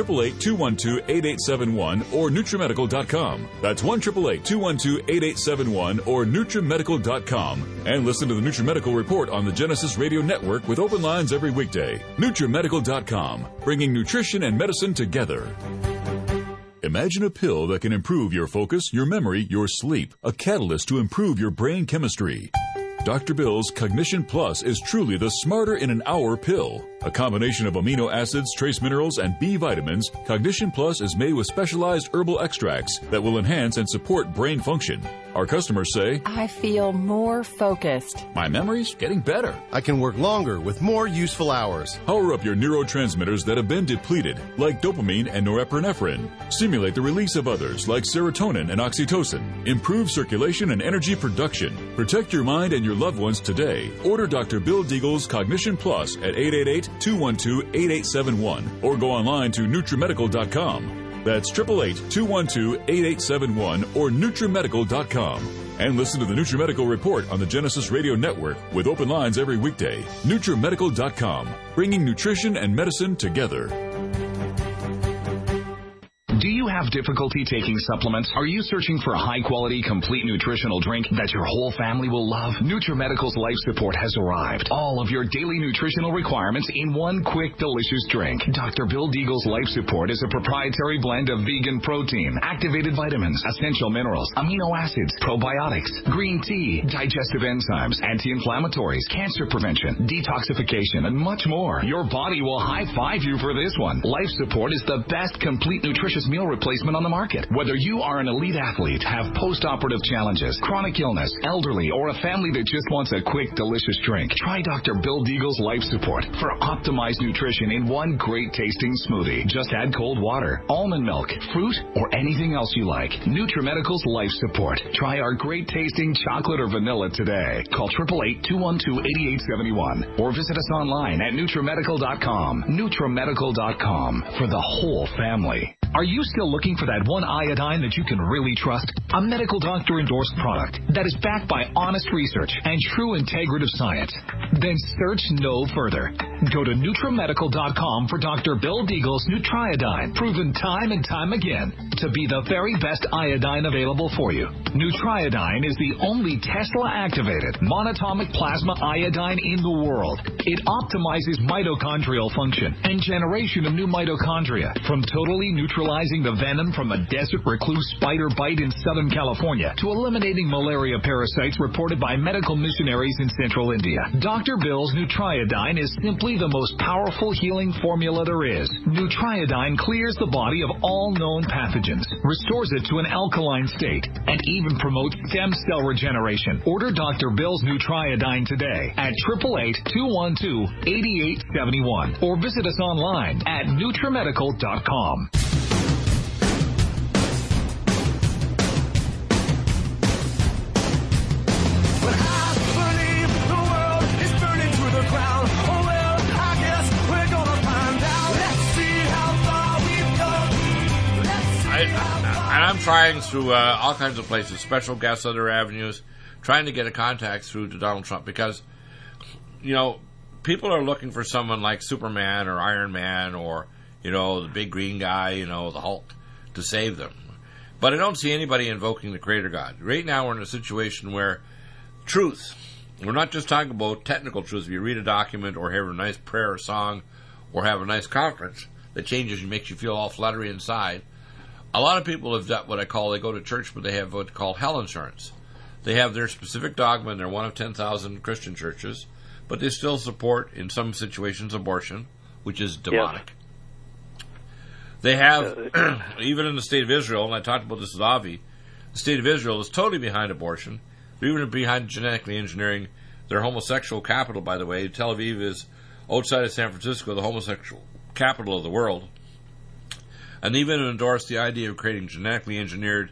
888-212-8871 or NutriMedical.com. That's 1-888-212-8871 or NutriMedical.com. And listen to the NutriMedical Report on the Genesis Radio Network with open lines every weekday. NutriMedical.com, bringing nutrition and medicine together. Imagine a pill that can improve your focus, your memory, your sleep, a catalyst to improve your brain chemistry. Dr. Bill's Cognition Plus is truly the smarter in an hour pill. A combination of amino acids, trace minerals, and B vitamins, Cognition Plus is made with specialized herbal extracts that will enhance and support brain function. Our customers say, I feel more focused. My memory's getting better. I can work longer with more useful hours. Power up your neurotransmitters that have been depleted, like dopamine and norepinephrine. Stimulate the release of others, like serotonin and oxytocin. Improve circulation and energy production. Protect your mind and your loved ones today. Order Dr. Bill Deagle's Cognition Plus at 888-212-8871 or go online to NutriMedical.com. That's 888-212-8871 or NutriMedical.com. And listen to the NutriMedical Report on the Genesis Radio Network with open lines every weekday. NutriMedical.com, bringing nutrition and medicine together. Do you have difficulty taking supplements? Are you searching for a high-quality, complete nutritional drink that your whole family will love? NutriMedical's Life Support has arrived. All of your daily nutritional requirements in one quick, delicious drink. Dr. Bill Deagle's Life Support is a proprietary blend of vegan protein, activated vitamins, essential minerals, amino acids, probiotics, green tea, digestive enzymes, anti-inflammatories, cancer prevention, detoxification, and much more. Your body will high-five you for this one. Life Support is the best complete nutritious meal replacement on the market. Whether you are an elite athlete, have post-operative challenges, chronic illness, elderly, or a family that just wants a quick, delicious drink, try Dr. Bill Deagle's Life Support for optimized nutrition in one great-tasting smoothie. Just add cold water, almond milk, fruit, or anything else you like. NutriMedical's Life Support. Try our great-tasting chocolate or vanilla today. Call 888-212-8871 or visit us online at NutriMedical.com. NutriMedical.com for the whole family. Are you still looking for that one iodine that you can really trust? A medical doctor-endorsed product that is backed by honest research and true integrative science? Then search no further. Go to NutriMedical.com for Dr. Bill Deagle's Nutriodine, proven time and time again to be the very best iodine available for you. Nutriodine is the only Tesla-activated monatomic plasma iodine in the world. It optimizes mitochondrial function and generation of new mitochondria from totally neutralizing the venom from a desert recluse spider bite in Southern California to eliminating malaria parasites reported by medical missionaries in Central India. Dr. Bill's Nutriodine is simply truly the most powerful healing formula there is. Nutriodine clears the body of all known pathogens, restores it to an alkaline state, and even promotes stem cell regeneration. Order Dr. Bill's Nutriodine today at 888-212-8871 or visit us online at NutriMedical.com. And I'm trying through all kinds of places, special guests, other avenues, trying to get a contact through to Donald Trump because, you know, people are looking for someone like Superman or Iron Man or, you know, the big green guy, you know, the Hulk, to save them. But I don't see anybody invoking the Creator God. Right now we're in a situation where truth, we're not just talking about technical truth. If you read a document or have a nice prayer or song or have a nice conference that changes you, makes you feel all fluttery inside, a lot of people have done what I call, they go to church, but they have what's called hell insurance. They have their specific dogma, and they're one of 10,000 Christian churches, but they still support, in some situations, abortion, which is demonic. Yes. They have, even in the state of Israel, and I talked about this with Avi, the state of Israel is totally behind abortion. They're even behind genetically engineering. Their homosexual capital, by the way. Tel Aviv is, outside of San Francisco, the homosexual capital of the world. And even endorsed the idea of creating genetically engineered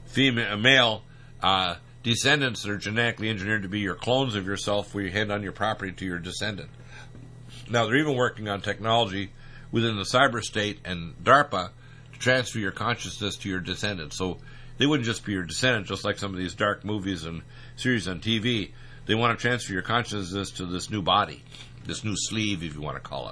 male descendants that are genetically engineered to be your clones of yourself where you hand on your property to your descendant. Now, they're even working on technology within the cyber state and DARPA to transfer your consciousness to your descendants. So they wouldn't just be your descendant, just like some of these dark movies and series on TV. They want to transfer your consciousness to this new body, this new sleeve, if you want to call it.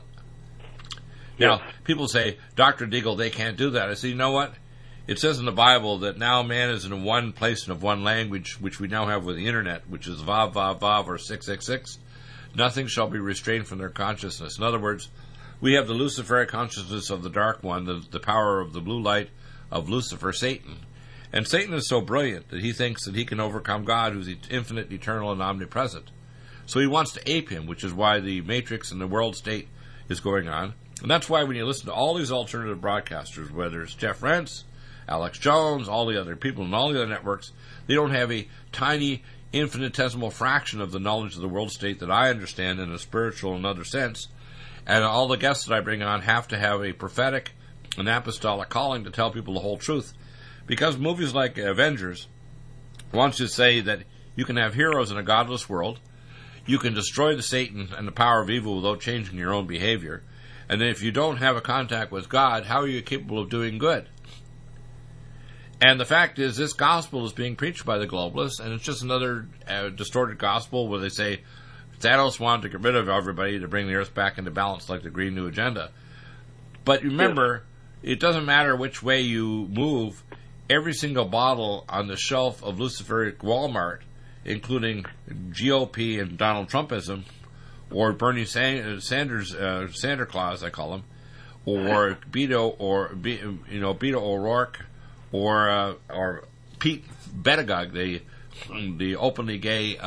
Now, people say, Dr. Deagle, they can't do that. I say, you know what? It says in the Bible that now man is in one place and of one language, which we now have with the Internet, which is Vav, Vav, Vav, or 666. Nothing shall be restrained from their consciousness. In other words, we have the Luciferic consciousness of the Dark One, the power of the blue light of Lucifer, Satan. And Satan is so brilliant that he thinks that he can overcome God, who's infinite, eternal, and omnipresent. So he wants to ape him, which is why the Matrix and the world state is going on. And that's why when you listen to all these alternative broadcasters, whether it's Jeff Rentz, Alex Jones, all the other people in all the other networks, they don't have a tiny, infinitesimal fraction of the knowledge of the world state that I understand in a spiritual and other sense. And all the guests that I bring on have to have a prophetic and apostolic calling to tell people the whole truth. Because movies like Avengers wants you to say that you can have heroes in a godless world, you can destroy the Satan and the power of evil without changing your own behavior, and then if you don't have a contact with God, how are you capable of doing good? And the fact is, this gospel is being preached by the globalists, and it's just another distorted gospel where they say Thanos wanted to get rid of everybody to bring the earth back into balance like the Green New Agenda. But remember, it doesn't matter which way you move. Every single bottle on the shelf of Luciferic Walmart, including GOP and Donald Trumpism, or Bernie Sanders, Santa Claus, I call him, or Beto O'Rourke, or Pete Buttigieg, the openly gay,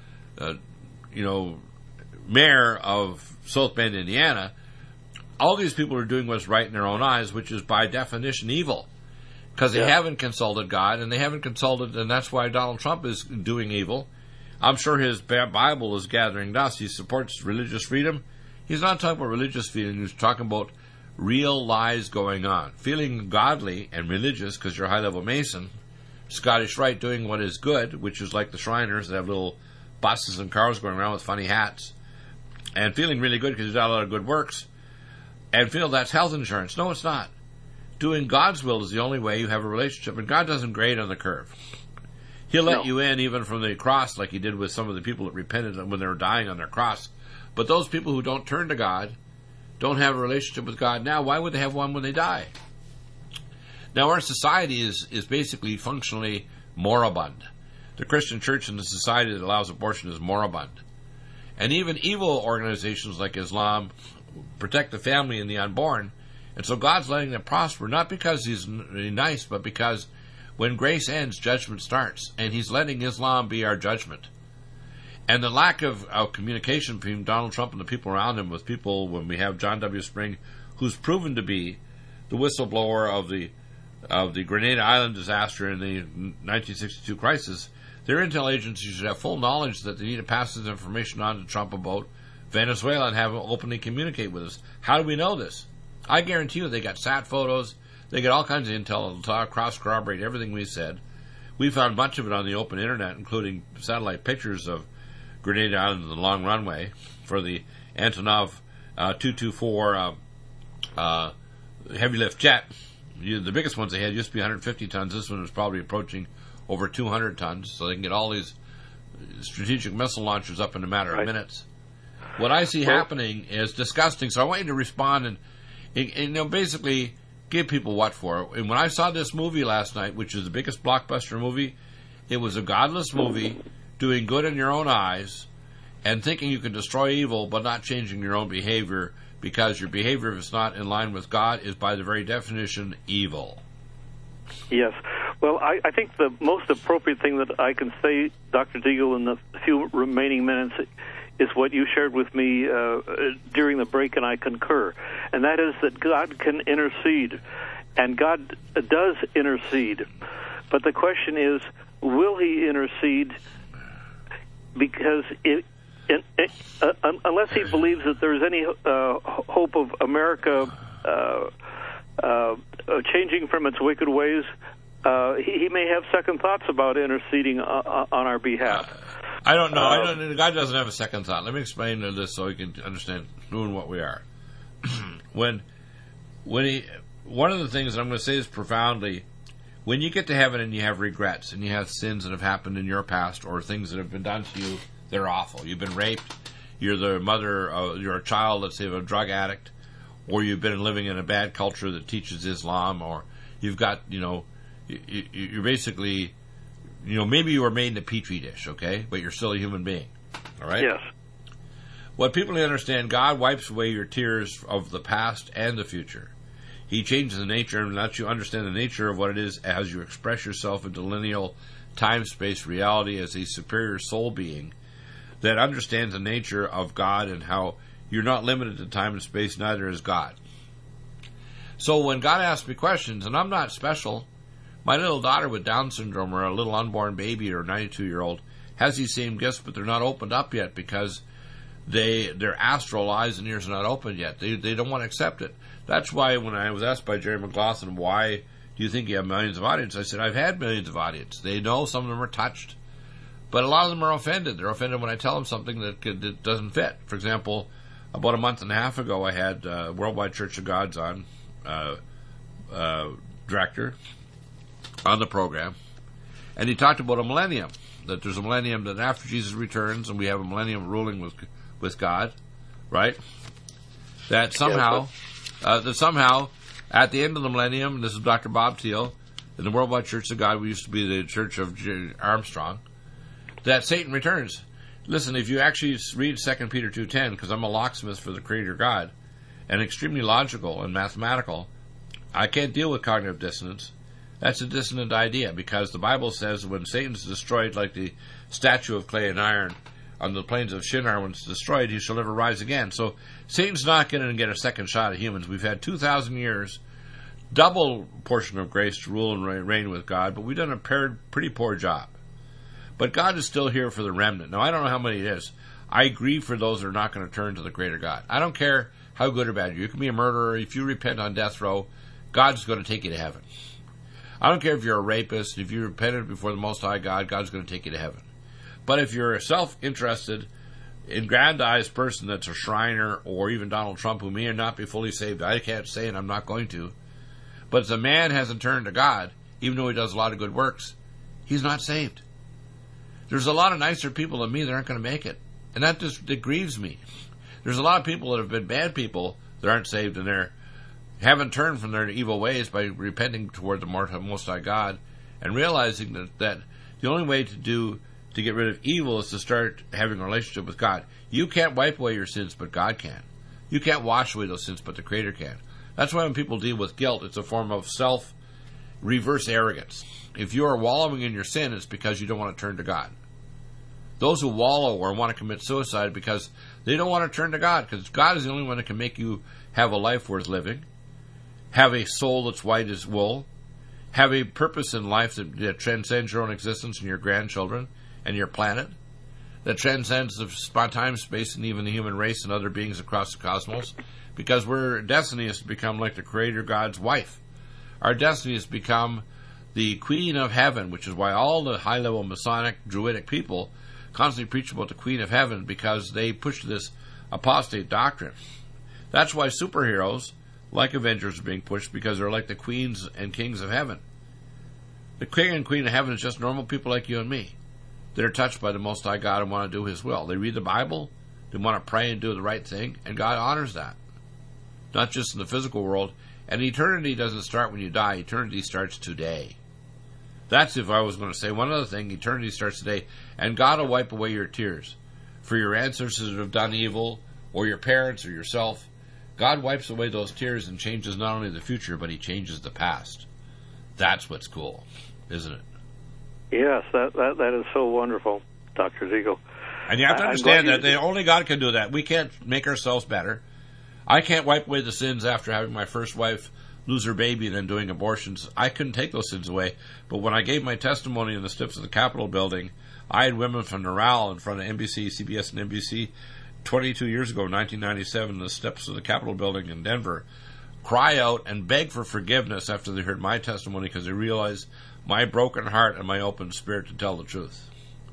mayor of South Bend, Indiana. All these people are doing what's right in their own eyes, which is by definition evil, because they haven't consulted God, and they haven't consulted, and that's why Donald Trump is doing evil. I'm sure his Bible is gathering dust. He supports religious freedom. He's not talking about religious freedom. He's talking about real lies going on. Feeling godly and religious because you're a high-level Mason. Scottish Rite doing what is good, which is like the Shriners that have little buses and cars going around with funny hats. And feeling really good because he's got a lot of good works. And feel that's health insurance. No, it's not. Doing God's will is the only way you have a relationship. And God doesn't grade on the curve. He'll let you in even from the cross, like he did with some of the people that repented when they were dying on their cross. But those people who don't turn to God, don't have a relationship with God now, why would they have one when they die? Now, our society is basically functionally moribund. The Christian church and the society that allows abortion is moribund. And even evil organizations like Islam protect the family and the unborn. And so God's letting them prosper, not because he's nice, but because when grace ends, judgment starts. And he's letting Islam be our judgment. And the lack of communication between Donald Trump and the people around him with people, when we have John W. Spring, who's proven to be the whistleblower of the Grenada Island disaster in the 1962 crisis, their intel agencies should have full knowledge that they need to pass this information on to Trump about Venezuela and have him openly communicate with us. How do we know this? I guarantee you they got sat photos, they get all kinds of intel that'll cross-corroborate everything we said. We found much of it on the open internet, including satellite pictures of Grenada Island and the long runway for the Antonov 224 heavy lift jet. The biggest ones they had used to be 150 tons. This one was probably approaching over 200 tons, so they can get all these strategic missile launchers up in a matter of minutes. What I see happening is disgusting, so I want you to respond and basically give people what for. And when I saw this movie last night, which is the biggest blockbuster movie, it was a godless movie, doing good in your own eyes, and thinking you can destroy evil, but not changing your own behavior, because your behavior, if it's not in line with God, is by the very definition evil. Yes. Well, I think the most appropriate thing that I can say, Dr. Deagle, in the few remaining minutes is what you shared with me during the break, and I concur. And that is that God can intercede, and God does intercede. But the question is, will he intercede? Because unless he believes that there's any hope of America changing from its wicked ways, he may have second thoughts about interceding on our behalf. I don't know. God doesn't have a second thought. Let me explain this so you can understand who and what we are. One of the things that I'm going to say is profoundly, when you get to heaven and you have regrets and you have sins that have happened in your past or things that have been done to you, they're awful. You've been raped. You're the mother. You're a child, let's say, of a drug addict, or you've been living in a bad culture that teaches Islam, or you've got, you're basically, maybe you were made in a petri dish, okay, but you're still a human being, all right? Yes. What people need to understand, God wipes away your tears of the past and the future. He changes the nature and lets you understand the nature of what it is as you express yourself into lineal time-space reality as a superior soul being that understands the nature of God and how you're not limited to time and space, neither is God. So when God asks me questions, and I'm not special, my little daughter with Down syndrome or a little unborn baby or a 92-year-old has these same gifts, but they're not opened up yet because their astral eyes and ears are not opened yet. They don't want to accept it. That's why when I was asked by Jerry McLaughlin, why do you think you have millions of audience? I said, I've had millions of audience. They know some of them are touched, but a lot of them are offended. They're offended when I tell them something that doesn't fit. For example, about a month and a half ago, I had Worldwide Church of God's on director on the program, and he talked about a millennium, that there's a millennium that after Jesus returns and we have a millennium ruling with God, right? That somehow at the end of the millennium, and this is Dr. Bob Thiel, in the Worldwide Church of God, we used to be the Church of Armstrong, that Satan returns. Listen, if you actually read 2 Peter 2:10, because I'm a locksmith for the Creator God, and extremely logical and mathematical, I can't deal with cognitive dissonance. That's a dissonant idea, because the Bible says when Satan's destroyed, like the statue of clay and iron on the plains of Shinar, when it's destroyed, he shall never rise again. So Satan's not going to get a second shot at humans. We've had 2,000 years, double portion of grace to rule and reign with God, but we've done a pretty poor job. But God is still here for the remnant. Now, I don't know how many it is. I grieve for those that are not going to turn to the Creator God. I don't care how good or bad you are. You can be a murderer. If you repent on death row, God's going to take you to heaven. I don't care if you're a rapist. If you repented before the Most High God, God's going to take you to heaven. But if you're a self-interested, aggrandized person that's a Shriner, or even Donald Trump, who may or not be fully saved, I can't say, and I'm not going to. But if the man hasn't turned to God, even though he does a lot of good works, he's not saved. There's a lot of nicer people than me that aren't going to make it. And that grieves me. There's a lot of people that have been bad people that aren't saved, and they haven't turned from their evil ways by repenting toward the Most High God and realizing that the only way to get rid of evil is to start having a relationship with God. You can't wipe away your sins, but God can. You can't wash away those sins, but the Creator can. That's why when people deal with guilt, it's a form of self-reverse arrogance. If you are wallowing in your sin, it's because you don't want to turn to God. those who wallow or want to commit suicide because they don't want to turn to God, because God is the only one that can make you have a life worth living, have a soul that's white as wool, have a purpose in life that transcends your own existence and your grandchildren and your planet, that transcends the time, space, and even the human race and other beings across the cosmos, because our destiny is to become like the Creator God's wife. Our destiny is to become the Queen of Heaven, which is why all the high-level Masonic, Druidic people constantly preach about the Queen of Heaven, because they push this apostate doctrine. That's why superheroes like Avengers are being pushed, because they're like the queens and kings of heaven. The king and queen of heaven is just normal people like you and me that are touched by the Most High God and want to do His will. They read the Bible, they want to pray and do the right thing, and God honors that. Not just in the physical world. And eternity doesn't start when you die. Eternity starts today. That's, if I was going to say one other thing, eternity starts today, and God will wipe away your tears for your ancestors that have done evil, or your parents, or yourself. God wipes away those tears and changes not only the future, but He changes the past. That's what's cool, isn't it? Yes, that is so wonderful, Dr. Deagle. And you have to understand that only God can do that. We can't make ourselves better. I can't wipe away the sins after having my first wife lose her baby and then doing abortions. I couldn't take those sins away. But when I gave my testimony in the steps of the Capitol building, I had women from Noral in front of NBC, CBS, and NBC 22 years ago, 1997, the steps of the Capitol building in Denver, cry out and beg for forgiveness after they heard my testimony, because they realized my broken heart and my open spirit to tell the truth.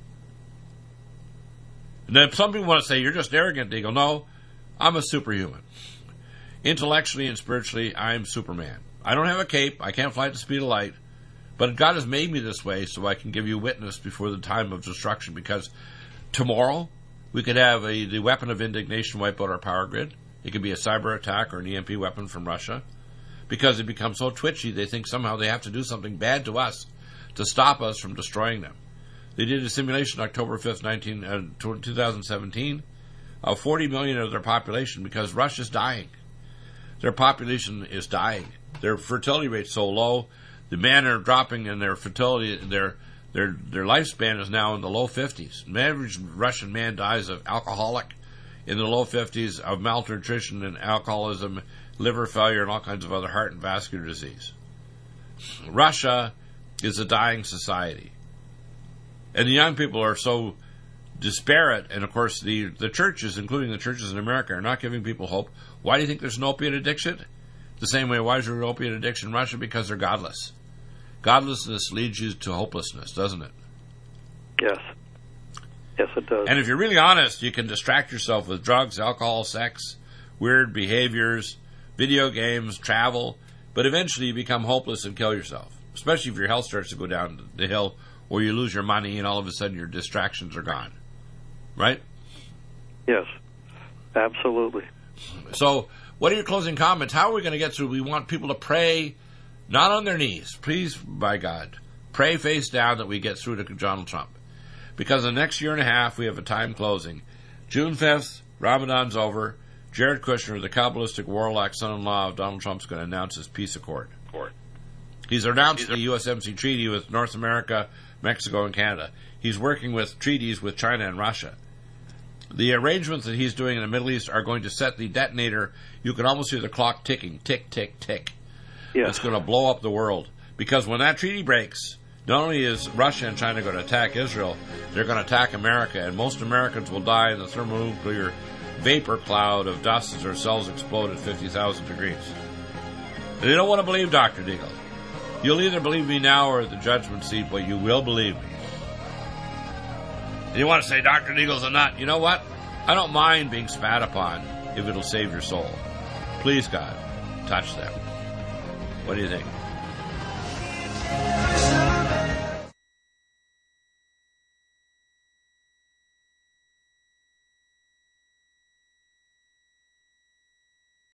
And then some people want to say, you're just arrogant, Deagle. No, I'm a superhuman. Intellectually and spiritually, I'm Superman. I don't have a cape. I can't fly at the speed of light. But God has made me this way so I can give you witness before the time of destruction, because tomorrow we could have the weapon of indignation wipe out our power grid. It could be a cyber attack or an EMP weapon from Russia, because they become so twitchy they think somehow they have to do something bad to us to stop us from destroying them. They did a simulation October 5th, 2017 of 40 million of their population, because Russia's dying. Their population is dying. Their fertility rate's so low, the men are dropping in their fertility, their lifespan is now in the low 50s. The average Russian man dies of alcoholic in the low 50s, of malnutrition and alcoholism, liver failure, and all kinds of other heart and vascular disease. Russia is a dying society. And the young people are so disparate, and of course the churches, including the churches in America, are not giving people hope. Why do you think there's an opiate addiction? The same way, why is there an opiate addiction in Russia? Because they're godless. Godlessness leads you to hopelessness, doesn't it? Yes. Yes, it does. And if you're really honest, you can distract yourself with drugs, alcohol, sex, weird behaviors, video games, travel, but eventually you become hopeless and kill yourself, especially if your health starts to go down the hill, or you lose your money and all of a sudden your distractions are gone. Right? Yes, absolutely. So, what are your closing comments? How are we going to get through? We want people to pray, not on their knees. Please, by God, pray face down that we get through to Donald Trump. Because the next year and a half, we have a time closing. June 5th, Ramadan's over. Jared Kushner, the Kabbalistic warlock son-in-law of Donald Trump's going to announce his peace accord. He's announced the USMC treaty with North America, Mexico, and Canada. He's working with treaties with China and Russia. The arrangements that he's doing in the Middle East are going to set the detonator. You can almost hear the clock ticking, tick, tick, tick. Yes. It's going to blow up the world. Because when that treaty breaks, not only is Russia and China going to attack Israel, they're going to attack America, and most Americans will die in the thermonuclear vapor cloud of dust as their cells explode at 50,000 degrees. And you don't want to believe Dr. Deagle. You'll either believe me now or at the judgment seat, but you will believe me. And you want to say Dr. Deagle's a nut. You know what? I don't mind being spat upon if it'll save your soul. Please, God, touch them. What do you think?